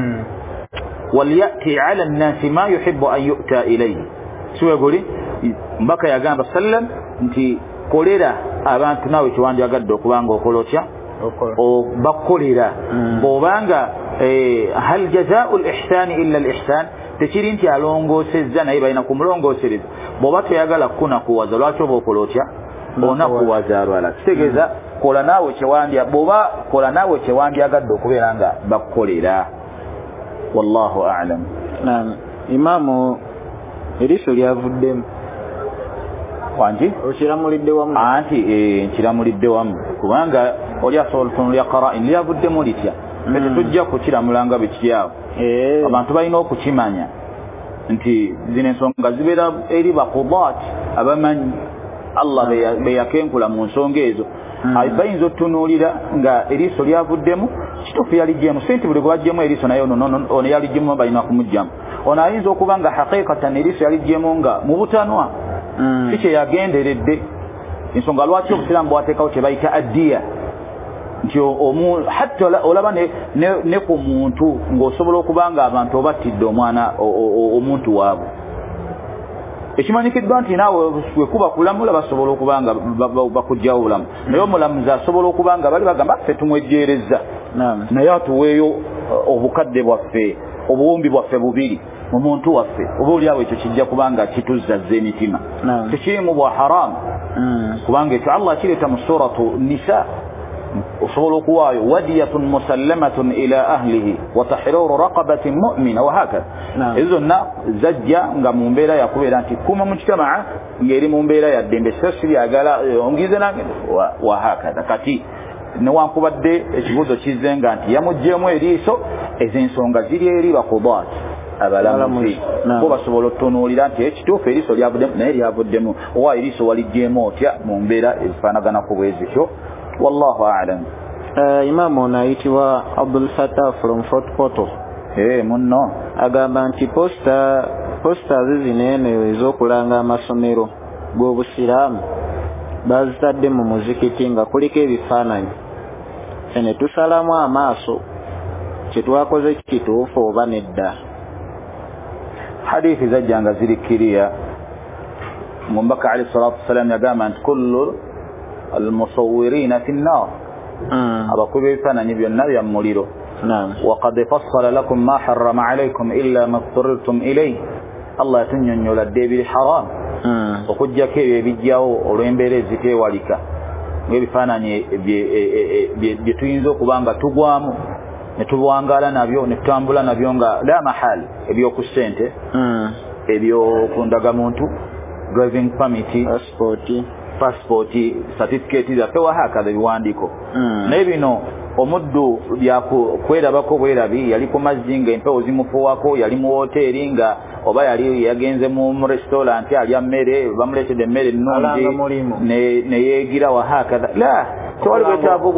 waliyati ala nnasi ma yuhibbu an yu'ta ilayhi siweguli mbaka yagamba sallam nti kolera abantu nawe kiwanjagadde okubanga okola otya bakolera bw'obanga hal jazaa'u al-ihsani illa al-ihsan tekiri nti alongoosezza naye balina kumulongoosereza bw'oba toyagala kunakuwaza lwaki oba okola otya onakuwaza alwala kitegeeza kola naawe bw'oba kola naawe kyewandyagadde okubeera nga bakukolera wallahu a'lam. Naam, imaamu eriiso lyavuddemu wangi okiramulidde wamu anti nkiramulidde wamu kubanga oli asobola otunulya qara'in lyavuddemu litya tetujja kukiramulanga bikiryawo abantu balina okukimanya nti zino ensonga zibeera eri baqudat abamanyi Allah beyakenkula mu nsonga ezo bayinza otunuulira nga eriiso lyavuddemu kituufu yalijjemu senti buli gwebajjemu eriiso naye ono yalijjemu balina kumugjamu ono ayinza okuba nga haqiqatan eriiso yalijjemu nga mu butanwa si kyeyagenderedde ensonga lwaki obusiraamu bwateekawo kyebayita addiya nti hatta olaba ne ku muntu ng'osobola okuba nga abantu obattidde omwana omuntu waabwe ekimanyikiddwa nti naawe wekuba kulamula basobola okuba nga bakugjawo obulamu naye omulamuzi asobola okuba nga bali bagamba ffe tumwejjeerezza naye atuweeyo obukadde bwaffe obuwumbi bwaffe bubiri mu muntu waffe oba oliawo ekyo kijja kubanga kituzazza emitima tekirimu bwa haramu kubanga ekyo Allah kireeta mu suratu nisa osobola okuwaayo wadiyatun musallamatun ila ahlihi wa tahriru raqabatin mu'mina wa hakadha ezo zonna zajja nga mu mbeera yakubeera nti kuma mu kitamaa ng'eri mu mbeera ya ddembe sasiri agala ongize nange wa hakadha kati newankubadde ekibuuzo kizzenga nti yamugjeemu eriiso ez'ensonga ziri eri baqudat abalamuzi bo basobola otunuulira nti ekituufu eriiso lyavuddemu naye lyavuddemu owa eriiso walijjeemu otya mu mbeera ezifaanaganako bwe zityo wallahu a'lam. Imaamu ono ayitibwa Abdul Fattah from Fort Portal. Munno agamba nti posta zino eno ez'okulanga amasomero g'obusiraamu bazitadde mu muzikiti nga kuliko ebifaananyi ne tusalamu amaaso kyetwakoze kituufu oba nedda. hadithi zajjanga ziri kiriya omubaka alayhi salatu wassalam yagamba nti kullu almusawwirina fi nnar abakubi ebifaananyi byonna bya muliro. وقد فصل لكم ما حرم عليكم إلا ما اضطررتم إليه الله يتنينيول الدبير حرام okujjako ebyo ebijjawo olw'embeera eziteewalika ng'ebifaananyi bye tuyinza okuba nga tugwamu ne tuwangaala nabyo ne tutambula nabyo nga la mahal ebyoku ssente ebyokundagamuntu driving permit passport certificate zaffe wahakaza ebiwandiiko naye bino omuddu byakwerabako bwerabi yali ku mazzi ng'empewo zimufuwako yali mu woteeri nga oba yali yagenze mu restaurant alya mmere bamuleetedde emmere ennungi neyeegira wahakaza la tewali bwetaavu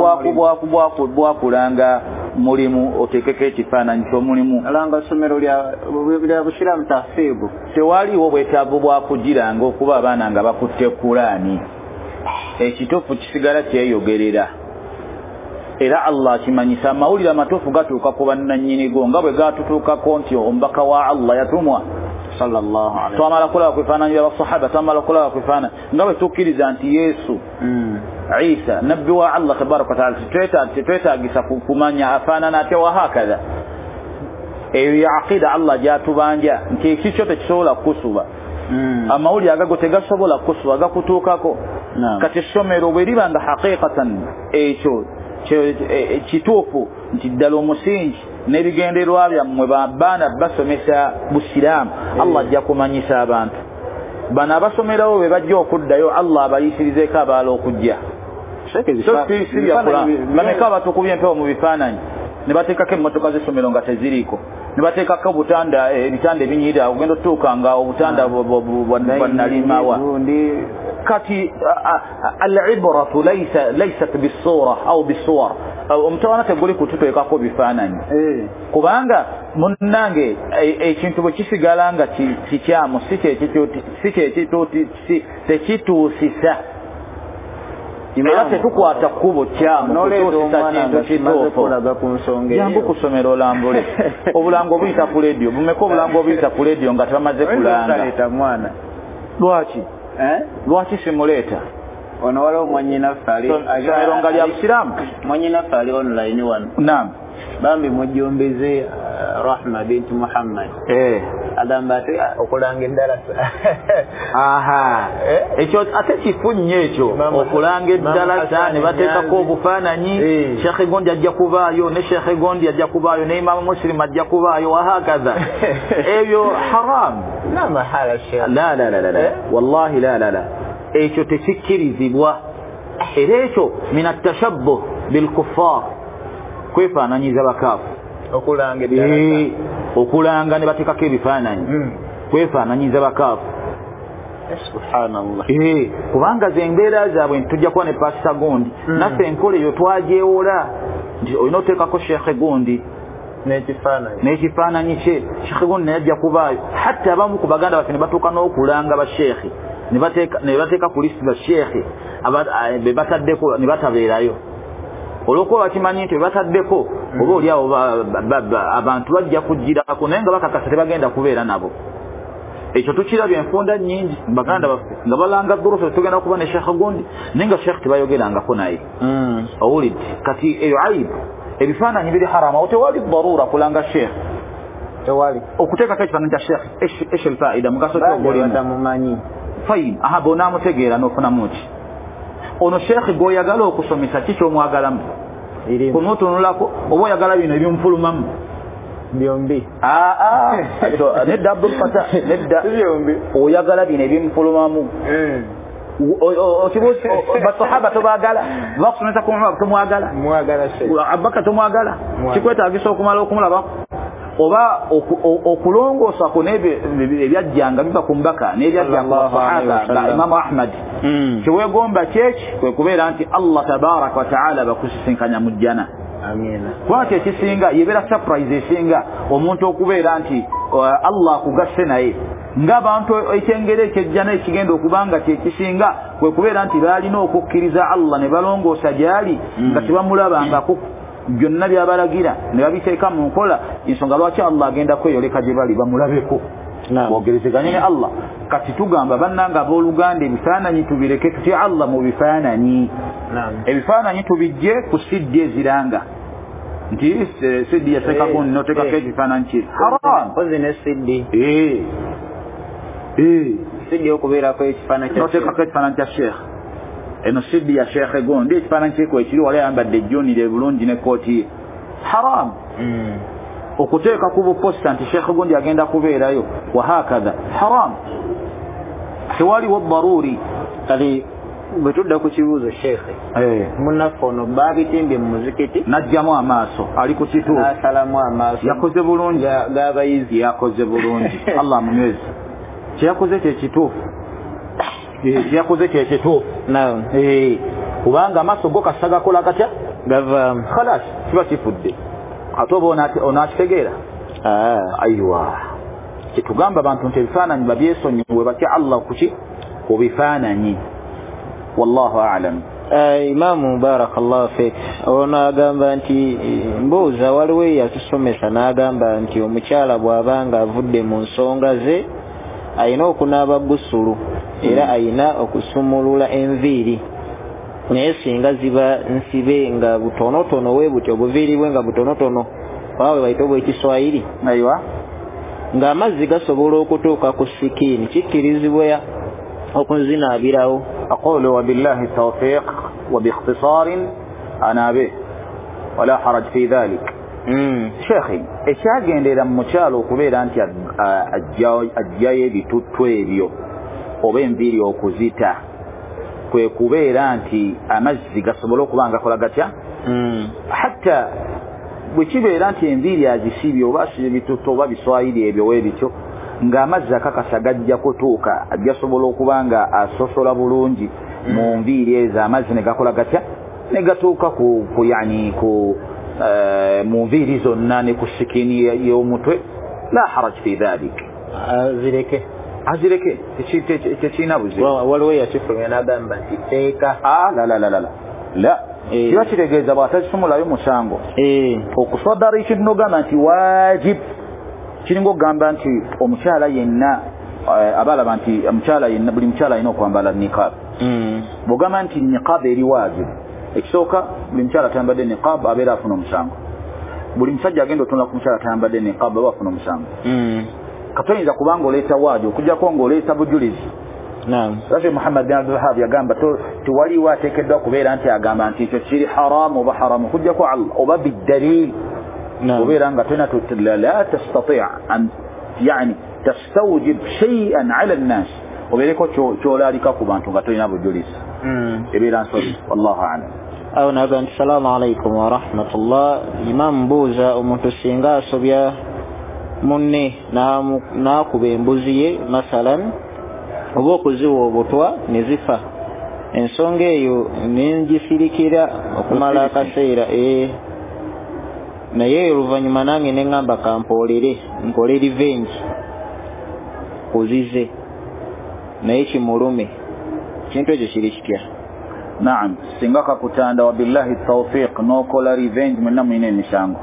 bwakulanga mulimu oteekeko ekifaananyi ky'omulimu alanga ssomero lya busiraamu tahfiibu tewaliwo bwetaavu bwakugiranga okuba abaana nga bakutte Kulaani ekituufu kisigala kyeyogerera era Allah akimanyisa amawulire amatuufu gatuuka ku bannannyinigo nga bwe gatutuukako nti omubaka wa Allah yatumwa sallallahu alaihi twamala kulaba ku bifaananyi by'abasahaba twamala kulaba ku bifaananyi nga bwe tukkiriza nti Yesu Isa nabbi wa Allah tabaraka wa taala tetwetaagisa kumanya afaanana ate wahakaza eyo ya aqida Allah gyatubanja nti ekikyo tekisobola kukusuba amawulire agago tegasobola kukusuba gakutuukako kati essomero bwe liba nga haqiqatan ekyo kituufu nti ddala omusingi n'ebigenderwa byammwe baana basomesa busiraamu Allah ajja kumanyisa abantu bano abasomerawo be bajja okuddayo Allah abayisirizeeko abaala okujja bameka batukubye empewo mu bifaananyi ne bateekako emmotoka z'essomero nga teziriiko ne bateekako ebitanda ebinyiira ogenda otuuka nga obutanda bwannalimawa kati al-ibratu laysat bis-sura au bis-suwar omutawana teguli kututeekako bifaananyi kubanga munnange ekintu bwe kisigala nga kikyamu tekituusisa era tetukwata kkubo kyamu kutuusisa kintu kituufu jangu ku ssomero olambule obulango obuyita ku leediyo bumeka obulango obuyita ku leediyo nga tebamaze kulanga lwaki simuleeta ono waliwo mwannyinaffe ali ssomero nga lya busiraamu mwannyinaffe ali online wano naam bambi mujjumbeze Rahma bintu Muhammad agamba ati okulanga eddalasa ekyo ate kifu nnyo ekyo okulanga eddalasa ne bateekako obufaananyi Sheikh Gondi ajja kubaayo ne Sheikh Gondi ajja kubaayo ne Imam Muslim ajja kubaayo wahakaza ebyo haram la mahala Sheikh la wallahi la ekyo tekikkirizibwa era ekyo min atashabbuh bilkuffar kwefaananyiza bakaafu okulanga ne bateekako ebifaananyi kwefaananyiza bakaafu subhanallah kubanga zembeera zaabwe ntujja kuba ne Pastor Gondi naffe enkola eyo twagyewola nti olina oteekako Sheikh Gondi n'ekifaananyi kye Sheikh Gondi naye ajja kubaayo hatta abamu ku baganda baffe ne batuuka n'okulanga basheekhe ne bateeka ku lisiti basheekhe be bataddeko ne batabeerayo olwokuba bakimanyi nti bataddeko oba oli awo abantu bajja kugirako naye nga bakakasa tebagenda kubeera nabo ekyo tukirabye enfunda nnyingi baganda baffe nga balanga durusu tugenda kuba ne Sheikh Gondi naye nga Sheikh tebayogerangako naye owulidde kati eyo ayibu ebifaananyi biri haramu awo tewali darura kulanga Sheikh tewali okuteekako ekifaananyi kya Sheikh eshel faida mugaso batamumanyi fine bonaamutegeera n'ofunamu ki ono Sheikh gw'oyagala okusomesa ki ky'omwagalamu kunutunulako oba oyagala bino ebyomufulumamu byombi nedda Abdul Fattah nedda oyagala bino ebyomufulumamu basahaba tobaagala bakusomesa ku Umar tomwagala Sheikh Abubakar tomwagala kikwetaagisa okumala okumulaba oba okulongoosa ku ebyajjanga biva ku mbaka n'ebyajjanga ku sahaba Imam Ahmad kiwegomba kyeki kwe kubeera nti Allah tabaraka wa taala bakusisinkanya mu jjana. Amina. Kwaki ekisinga yebeera surprise esinga omuntu okubeera nti Allah akugasse naye ng'abantu ekyengere ekyejjana ekigenda okubanga kyekisinga kwe kubeera nti baalina okukkiriza Allah ne balongoosa gyali nga tebamulabangako byonna byabalagira ne babiteeka mu nkola, ensonga lwaki Allah agenda kweyoleka gye bali bamulabeko bogerezeganye ne Allah. Kati tugamba bannanga abooluganda ebifaananyi tubireke tutya Allah mu bifaananyi. Ebifaananyi tubijje ku siddi eziranga nti siddi yateekako noteekako ekifaananyi kiri haram kozine siddi siddi okubeerako ekifaananyi noteekako ekifaananyi kya sheekh eno siddi ya sheekhe gondi ekifaananyi kiko ekiri wala yambadde ejjunire bulungi ne kooti ye haram. Okuteeka ku buposta nti sheekhe gondi agenda kubeerayo wa hakadha haram. Tewaliwo daruri. Kali bwe tudda ku kibuuzo sheekhe munnaffe ono baabitimbye mu muzikiti n'ajjamu amaaso ali ku kituufu n'asalamu amaaso yakoze bulungi g'abayizi yakoze bulungi Allah munywezi kyeyakoze kyekituufu kyeyakoze kyekituufu kubanga amaaso go kasa gakola katya gavaamu khalas kiba kifudde ate oba onaakitegeera ayiwa kitugamba abantu nti ebifaananyi babyesonyiwe batya Allah kuki ku bifaananyi. Wallahu a'lam. Imaamu barakallahu fik ono agamba nti mbuuza waliwo yatusomesa n'agamba nti omukyala bw'abanga avudde mu nsonga ze ayina okunaaba gusulu era ayina okusumulula enviiri naye singa ziba nsibe nga butonotono we butyo obuviiri bwe nga butonotono waawe bayita obw'ekiswahili aywa ng'amazzi gasobola okutuuka ku sikiini kikkirizibwa okuzinaabirawo. أقول وبالله التوفيق وباختصار أنا به ولا حرج في ذلك. شيخي ekyagendera mu mukyalo okubeera nti ajjayo ebituttu ebyo oba enviiri okuzita kwe kubeera nti amazzi gasobola okuba nga kola gatya hatta bwe kibeera nti enviiri azisibye oba asibye ebituttu oba biswahili ebyo weebityo ng'amazzi akakasa gajja kutuuka gasobola okuba nga asosola bulungi mu nviiri ezo amazzi ne gakola gatya ne gatuuka mu nviiri zonna ne ku sikini y'omutwe la haraj fi dhalik. azireke tekirina buzibu. Waliwo yakifulumya n'agamba nti teeka la kiba kitegeeza bw'atakisumulayo musango okuswadara ekintu n'ogamba nti waajib kiringa okugamba nti omukyala yenna abalaba nti buli mukyala alina okwambala niqab. bw'ogamba nti niqab eri waajib ekisooka buli mukyala atayambadde niqab abeera afuna omusango. Buli musajja agenda otunula ku mukyala atayambadde niqab aba afuna omusango. Katoyinza kubanga oleeta waajib okujjako ng'oleeta bujulizi. Rasul Muhammad bin Abdul Wahhab yagamba tewaliwo ateekeddwa kubeera nti agamba nti ekyo kiri haramu oba haramu okujjako Allah oba biddaliil وبيرا أنغتنا لا تستطيع أن يعني تستوجب شيئا على الناس وبيريكو شولا لكاكو بانتو غتوينا بجوليس يبيرا صلي والله أعلم. أو نبان السلام عليكم ورحمة الله. إمام بوزا ومتسينغا صبيا مني ناكو بمبوزي مثلا obokuziwa obutwa nezifa ensonga eyo nengisirikira okumala akaseera naye oluvannyuma nange ne ngamba kampoolere nkole revenge kuzize naye kimulume kintu ekyo kiri kitya. Naam, singa kakutanda wabillahi tawfiq nokola revenge mwenna mwine emisango.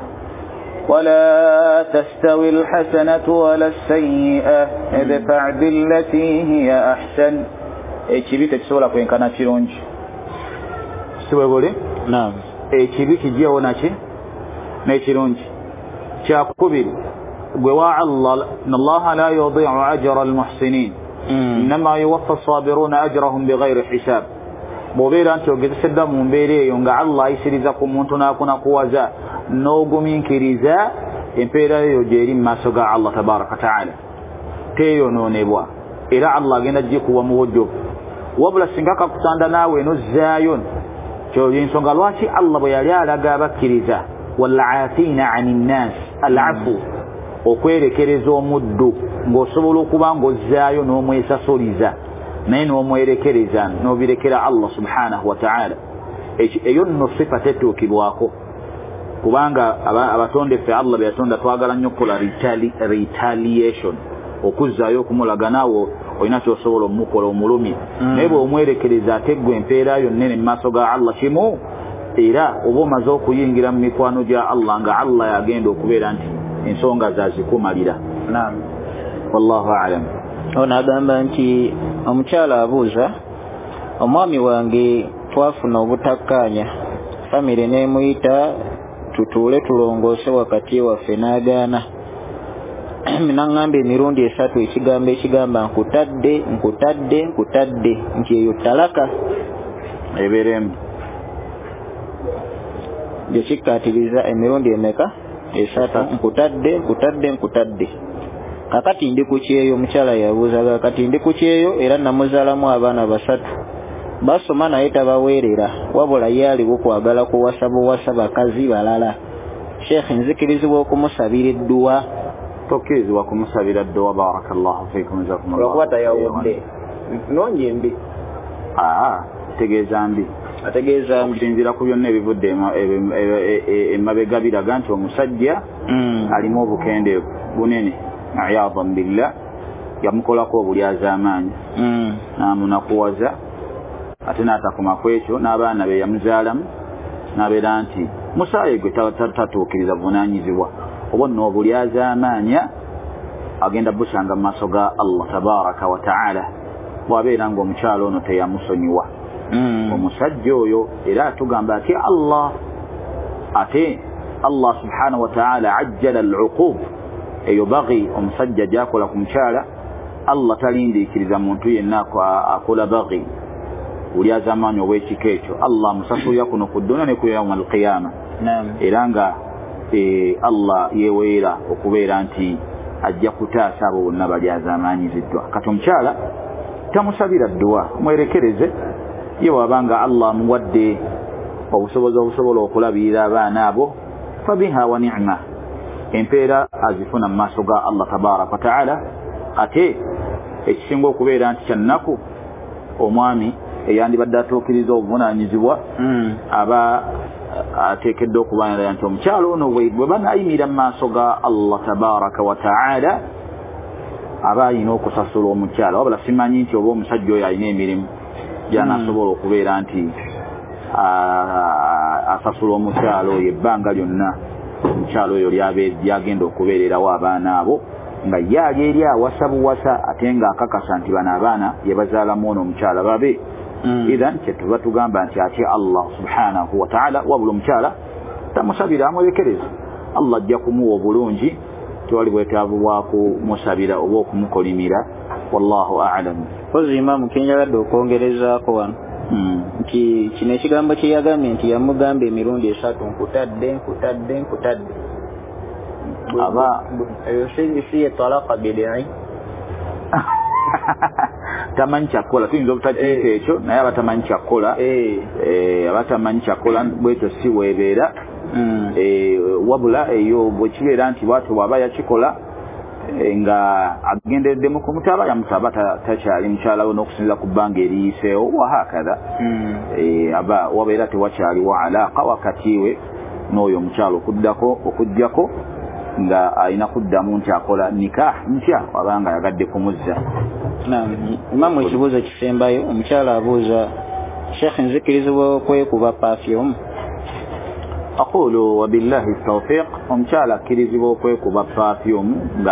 ولا تستوي الحسنة ولا السيئة ادفع بالتي هي أحسن. ekibi tekisobola kwenkana kirungi siwebule. Naam. Ekibi kijeewo naki n'ekirungi kyakubiri gwe wa Allah Allah la yudhi'u ajra al-muhsinin inma yuwaffa as-sabiruna ajrahum bighayri hisab. Bobeera nti ogezesedda mu mbeera eyo nga Allah ayisiriza ku muntu n'akuwaza n'ogumiikiriza empeera eyo gyeri mu maaso ga Allah tabaraka ta'ala teyonoonebwa era Allah agenda gikuwa muwojjovu. Wabula singa kakutanda naawe nozzaayo kyo ensonga lwaki Allah bwe yali alaga abakkiriza wal'aafina 'ani nnaas alafu okwerekereza omuddu ng'osobola okuba ng'ozzaayo n'omwesasoliza naye n'omwerekereza n'obirekera Allah subhanahu wa ta'ala eyo nno sifa tetuukibwako kubanga abatonde ffe Allah beyatonda twagala nnyo okukola retaliation okuzzaayo okumulaga naawe olina kyosobola omukola omulumye naye bw'omwerekereza ate ggwe empeera yo nnene mu maaso ga Allah kimu era oba omaze okuyingira mu mikwano gya Allah nga Allah yagenda okubeera nti ensonga zazikumalira. Naam. Wallahu a'lam. Ono agamba nti omukyala abuuza omwami wange twafuna obutakkaanya famire n'emuyita tutuule tulongoose wakati waffe n'agaana naŋŋamba emirundi 3 ekigambo ekigamba nkutadde nti eyo talaka eberemu gyekikkaatiriza emirundi emeka 3 nkutadde kakati ndi ku kyeyo omukyala yabuuza kakati ndi ku kyeyo era namuzaalamu abaana 3 basoma naye tabaweerera wabula ye aliwo kwagala kuwasa buwasa bakazi balala. Sheikh nzikirizibwa okumusabira edduwa? Tokkirizibwa kumusabira edduwa. Barakallahu fiikum. Olwakuba tayawudde nonye mbi tegeeza mbi okusinziira ku byonna ebivudde emabega biraga nti omusajja alimu obukende bunene iyaadan billah yamukolako obulyazaamaanyi n'amunakuwaza ate n'atakoma ku ekyo n'abaana be yamuzaalamu n'abeera nti musaayi gwe tatuukiriza buvunaanyizibwa oba nno obulyazaamaanya agenda busanga mu maaso ga Allah tabaraka wa ta'ala bw'abeera ng'omukyalo ono teyamusonyiwa omusajja oyo era atugamba ati Allah subhanahu wa ta'ala ajjala al-uqub eyo baghi omusajja gyakola ku mukyala Allah talindiikiriza muntu yenna akola baghi bulyazaamaanyi obw'ekika ekyo Allah musasulira kuno ku dduna ne ku yawma al-qiyama era nga Allah yeweera okubeera nti ajja kutaasa abo bonna balyazaamaanyiziddwa. Kati omukyala tamusabira dduwa mwerekereze ye wabanga Allah muwadde obusobozi obusobola okulabirira abaana abo fabiha wa ni'ma empeera azifuna mu maaso ga Allah tabaraka wa ta'ala. Ate ekisinga okubeera nti kyannaku omwami eyandibadde atuukiriza obuvunaanyizibwa aba ateekeddwa okubanira nti omukyalo ono bwe banayimira mu maaso ga Allah tabaraka wa ta'ala aba alina okusasula omukyala wabula simanyi nti oba omusajja oyo alina emirimu gy'anaasobola okubeera nti asasula omukyalo oyo ebbanga lyonna omukyalo oyo lyagenda okubeererawo abaana abo nga ye ali eri awasa buwasa ate nga akakasa nti bano abaana yebazaalamu ono omukyala babe. Idhan kyetuba tugamba nti ate Allah subhanahu wa ta'ala wabula omukyala tamusabira amwerekereza Allah ajja kumuwa obulungi tewali bwetaavu bwakumusabira oba okumukolimira. Wallahu a'lam. Kozi Imam kenyaladde okwongerezaako wano nti kino ekigambo kye yagambye nti yamugamba emirundi 3 nkutadde aba eyo si talaka bid'i tamanyi kyakola tuyinza obutakiika ekyo naye abatamanyi kyakola abatamanyi kyakola bwekyo si weebeera wabula eyo bwekibeera nti bwatyo bw'aba yakikola nga agendereddemu ku mutaba yamutaba takyali mukyala we n'okusinziira ku bbanga eriyiseewo wahakadha aba wabeera tewakyaliwo alaaqa wakati we n'oyo omukyalo okujjako nga alina kuddamu nti akola nikah mpya wabanga yagadde kumuzza. Imamu ekibuuzo kisembayo omukyala abuuza Sheikh nzikirizibwa okwekuba perfume? Aqulu wabillahi tawfiq omukyala akkirizibwa okwekuba perfume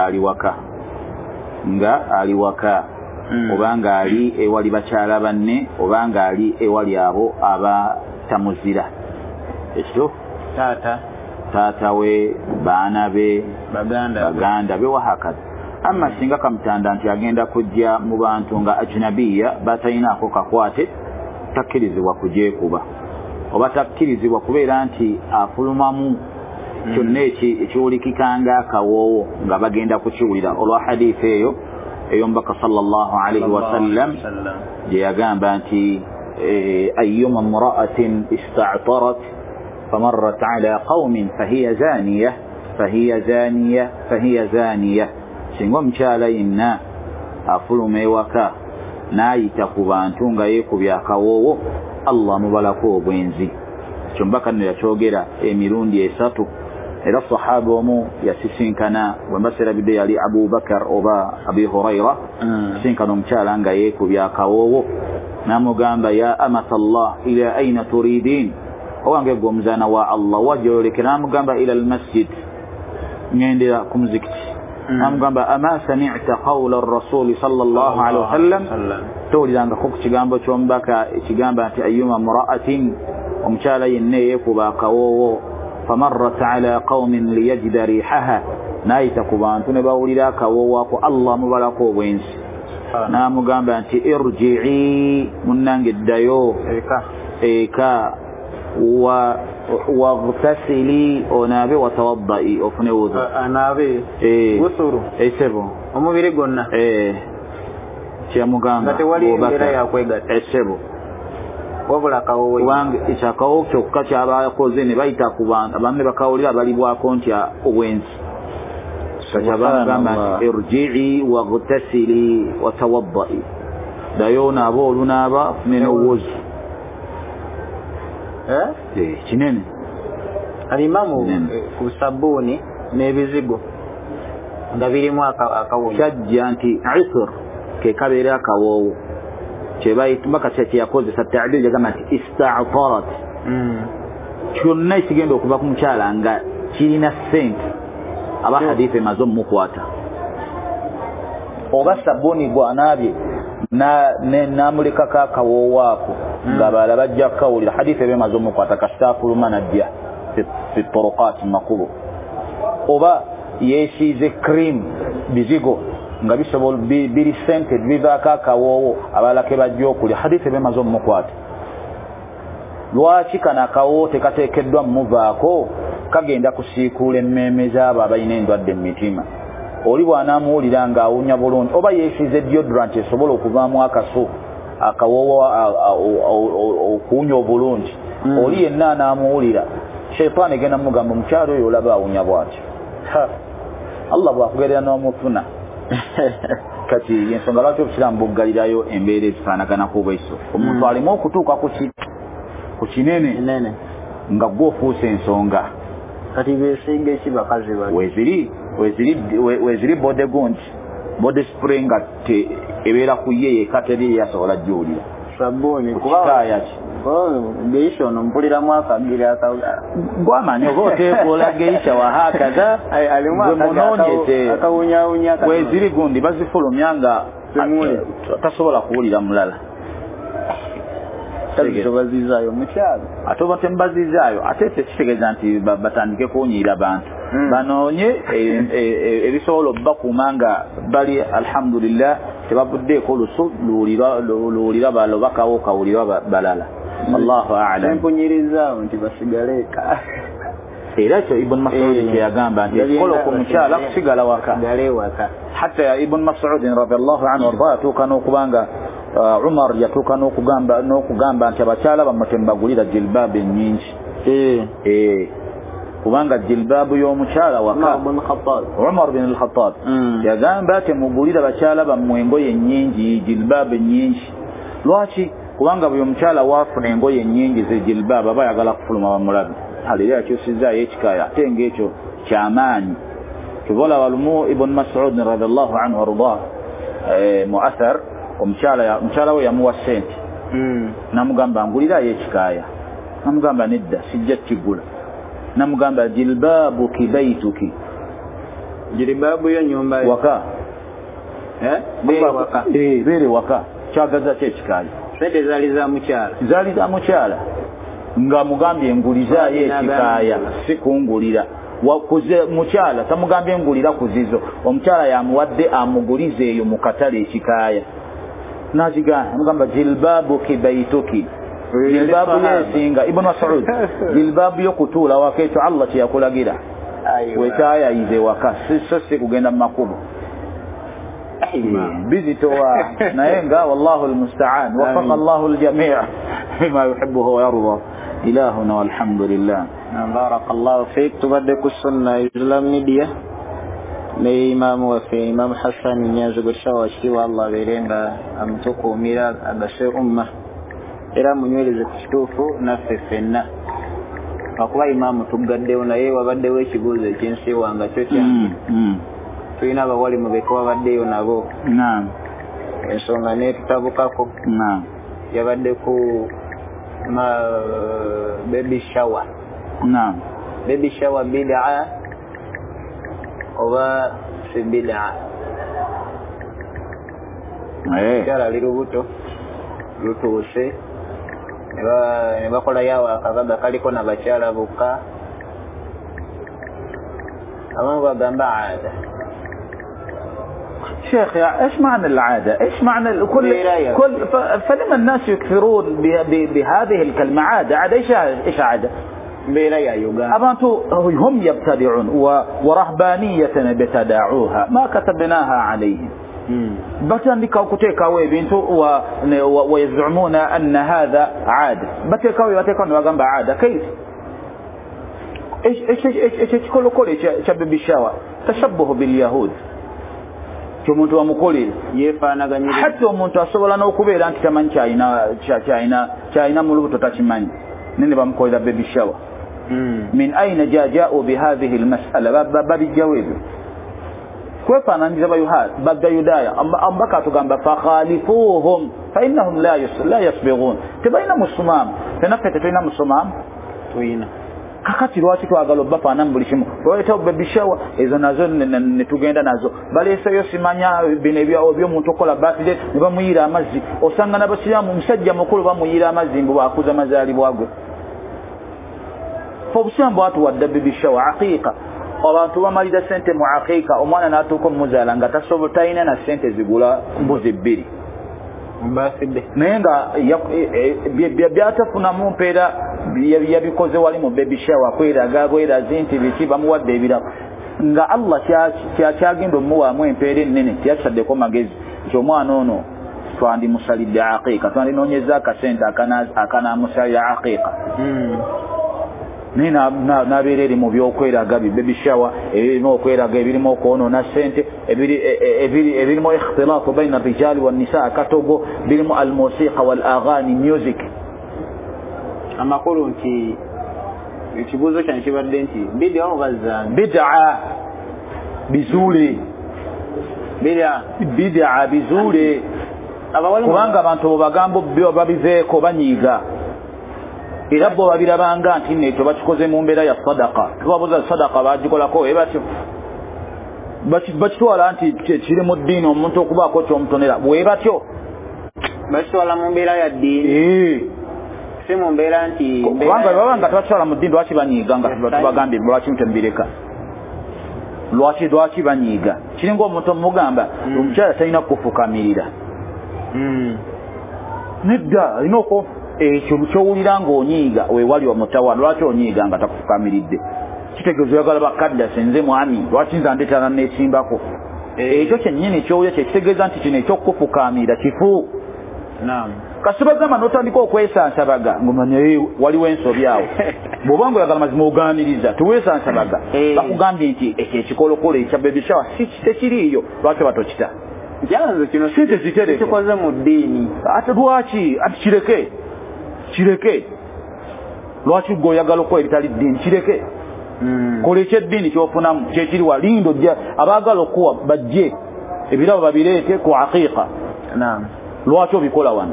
nga ali waka obanga ali ewali bakyala banne obanga ali ewali abo abatamuzira ekyo taata we baana be baganda be wahakadha. Amma singa kamutanda nti agenda kujja mu bantu nga ajnabiya batalinaako kakwate takkirizibwa kujeekuba oba takkirizibwa kubeera nti afulumamu kyonna ekiwulikikanga akawoowo nga bagenda kukiwulira olwa hadithi eyo ey'omubaka sallallahu alaihi wasallam gye yagamba nti ayyuma imra'atin ista'tarat فمرت على قوم فهي زانية fahiya zaniya singa omukyala yenna afuluma ewaka n'ayita ku bantu nga yeekubya akawoowo Allah mubalako obwenzi. Ekyo mbaka nno yakyogera emirundi 3 era sahaba omu yasisinkana bwe mbasirabidde yali Abu Bakar oba Abi Hurayra sisinkana omukyala nga yeekubya akawoowo n'amugamba ya amatallah ila aina turidin owange gwe omuzaana wa Allah wajolekera n'amugamba ila almasjid ngendera ku muzikiti n'amugamba ama sami'ta qawla ar-rasul sallallahu alaihi wasallam towulirangako ku kigambo ky'omubaka ekigamba nti ayyuma mura'atin omukyala yenna yeekuba akawoowo famarrat ala qaumin liyajida rihaha n'ayita ku bantu ne bawulira akawoowo ako Allah mubalako obwenzi n'amugamba nti irji'i munnange ddayo eka waghtasili onabe watawaddai ofune wudu anabe gusuru esebo omubiri gonna kyamugamba tewali yakwegata esebo wabula kawowe wange ekyakawo kyokka kyabakoze ne bayita ku bantu abamu ne bakawulira balibwako nti obwenzi kyabagamba nti irji'i waghtasili watawaddai dayo naaba olunaaba fune n'owuzu kinene alimamu ku sabuni n'ebizigo nga birimu akawoowo kyajja nti isr ke kabeera akawoowo kyebayitumbaka kyeyakozesa ta'dil yagamba nti ista'tarat kyonna ekigenda okuva ku mukyala nga kirina ssente aba hadithi emaze omukwata oba sabuni gwanaabye namulekako akawoowo ako nga bala bajja kukawulira hadithi ebemaze omukwata kasitaafuluma najja fi turuqat makubo oba yeesiize cream bizigo nga bisobola biri scented bivaako akawoowo abalala ke bajja okulya hadithi ebemaze omukwata lwaki kano akawoowo tekateekeddwa mumuvaako kagenda kusiikuula emmeeme z'abo abalina endwadde mu mitima oli bw'anaamuwulira ng'awunya bulungi oba yeesiize deodorant esobola okuvaamu akasu akawoowo okuwunya obulungi oli yenna anaamuwulira sheitaani egenda mugamba omukyalo oyo olaba awunya bw'atyo Allah bw'akugerera n'omufuna kati yensonga lwaki obukiramu buggalirayo embeera ezifaanaganako bwaiso omuntu alimu okutuuka ku kinene nga gw'ofuusa ensonga kati beesiga eki bakazi weziri bode gundi bode spray nga ebeera ku ye yeka teri yasobola jjuulira sabuni kukikaaya ki geisha ono mpuliramu akagira gwamanya oba oteekoola geisha wahakaza gwe munoonyeze weziri gundi bazifulumya nga tasobola kuwulira mulala bazizaayo mukyalo ate oba tembazizaayo ate tekitegeeza nti batandike kuwunyirira bantu banoonye ebisobola obbakuuma nga bali alhamdulillah tebavuddeeko olusu luwulira balo bakawo kawulirwa balala allahu a'lam empunyirizaawo nti basigale eka era ekyo ibn Mas'ud kyeyagamba nti ekikola ku mukyala kusigala waka hatta ibn Mas'ud radiyallahu anhu arda yatuuka n'okubanga Umar yatuuka n'okugamba nti abakyala bammwe tembagulira jilbaabu ennyingi kubanga jilbaabu y'omukyala waka Umar bin al-Khattab yagamba temugulira bakyala bammwe engoye ennyingi jilbaabu ennyingi lwaki kubanga buli omukyala waafuna engoye ennyingi ze jilbaabu aba ayagala kufuluma bamulabe alira yakyusizaayo ekikaaya ate ng'ekyo kyamaanyi kibola walumu ibn Mas'ud radiyallahu anhu arda mu athar omukyala we yamuwa ssente namugamba ngulirayo ekikaaya namugamba nedda sijja kigula namugamba jilbaabuki baituki jilbaabu yo nyumba waka beere waka kyagaza ki ekikaaya sente zaali za mukyala nga mugambye ngulizaayo ekikaaya si kungulira mukyala tamugambye ngulira kuzizo omukyala yamuwadde amugulize eyo mu katale ekikaaya nazigana amugamba jilbaabuki baituki jilbaabu yesinga ibn Mas'ud jilbaabu yokutuula waka ekyo Allah kyeyakulagira wekyayayize waka so si kugenda mu makubo bizitowa naye nga wallahu almusta'an wafaqa Allahu aljami' bima yuhibbu wa yarda ilahuna walhamdulillah barakallahu fik. Tubadde ku Sunna Islam Media ne Imam wa fi Imam Hassan Nyazi gushawa kiwa Allah berenga amutukumira agashe umma era munyweleze kituufu naffe ffenna akuba Imam tugaddewo naye wabaddewo ekibuuzo eky'ensi wanga kyo kyange tulina abawali mu beko wabaddeyo nabo ensonga netutabukako yabadde ku baby shower baby shower bid'a oba si bid'a kyala lirubuto lutuuse ne bakola yawo akabaga kaliko nabakyala bokka abamu bagamba aada. شيخ ايش معنى العاده؟ ايش معنى كل فلما الناس يكثرون بهذه الكلمه عاده؟ عاده ايش عاده؟ أبانتو هم يبتدعون ورهبانية ابتدعوها ما كتبناها عليهم بتندك وكتيكاوي بنتو ويزعمون أن هذا عادة بتيكاوي وجنب عادة كيف؟ إيش كل شباب بالشاوى تشبه باليهود كمنتو مقولين حتى منتو أصبح لنا وكبير أنت كمان شاينا ملوتو تشماني نني بمقول بيبي الشاوى من أين جاءوا بهذه المسألة باب الجواب كيف أنا نجيب يهاد باب يدايا أم بكاتو جنب فخالفوهم فإنهم لا يصبغون تبين مسلمان تنفت تبين مسلمان توينا kakati lwaki twagala obbafaana mbulikimu oleta bebishawa ezo nazo netugenda nazo baleeseyo simanya bino ebyomuntu okola birthday ne bamuyira amazzi osanga n'abasiraamu omusajja mukulu bamuyira amazzi mbu baakuza amazaalibwa gwe obusiraamu bwatuwadde bebishawa aqiiqa abantu bamalira sente mu aqiiqa omwana n'atuuka omuzaala nga tasobola talina na sente zigula mbuzi bbiri naye nga byatafunamu mpeera yabikoze wali mu baby shower kweraga bwerazi nti biki bamuwadde ebirabo nga Allah kyagenda omuwaamu empeera ennene tiyasaddeko magezi nti omwana ono twandimusalidde aqiiqa twandinoonyeza akasente akanaamusalira aqiiqa naye nabeera eri mu byokweraga baby shower ebirimu okweraga ebirimu okwonoona sente ebirimu ikhtilaafu baina rijaali wannisa akatogo birimu almusiqa wal aghani music amakulu nti ekibuuzo kyange kibadde nti bid'a obazange bid'a bizuule kubanga abantu bobagamba babiveeko banyiiga era bo babirabanga nti neto bakikoze mu mbeera ya sadaqa tubabuza sadaqa bagikolako ebatyo bakitwala nti kiri mu ddiini omuntu okubaako kyomutonera bwebatyo bakitwala mu mbeera ya ddiini si mu mbeera nti kubanga babanga tebakitwala mu ddiini lwaki banyiiga nga tubagambye lwaki temubireka lwaki banyiiga kiringa omuntu omugamba omukyala talina kufukamirira nedda alina ekyo kyowulira ng'onyiiga wewali omutawa lwaki onyiiga nga takufukamiridde kitegeeza oyagala bakadda senze mwami lwaki nza ndeetana neesimbako ekyo kyennyini kyowulira kyekitegeeza nti kino ekyokufukamirira kifu kasibagamba n'otandika okwesansabaga ng'omanya waliwo ensobi awo bw'oba nga oyagala mazima ogaaniriza teweesansabaga bakugambye nti ekyo ekikolokolo ekya baby shower tekiriiyo lwaki batokita janze kino sente zitereke kikoze mu ddiini ate lwaki ati kireke lwaki gwe oyagala okukola ebitali ddiini kireke kola ekyeddiini kyofunamu kyekiri walindo ojja abaagala okuwa bajje ebirabo babireete ku aqiiqa lwaki obikola wano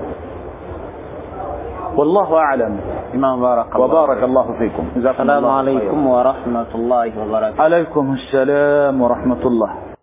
والله أعلم إمام وبارك الله فيكم. السلام عليكم ورحمة الله وبركاته. عليكم السلام ورحمة الله.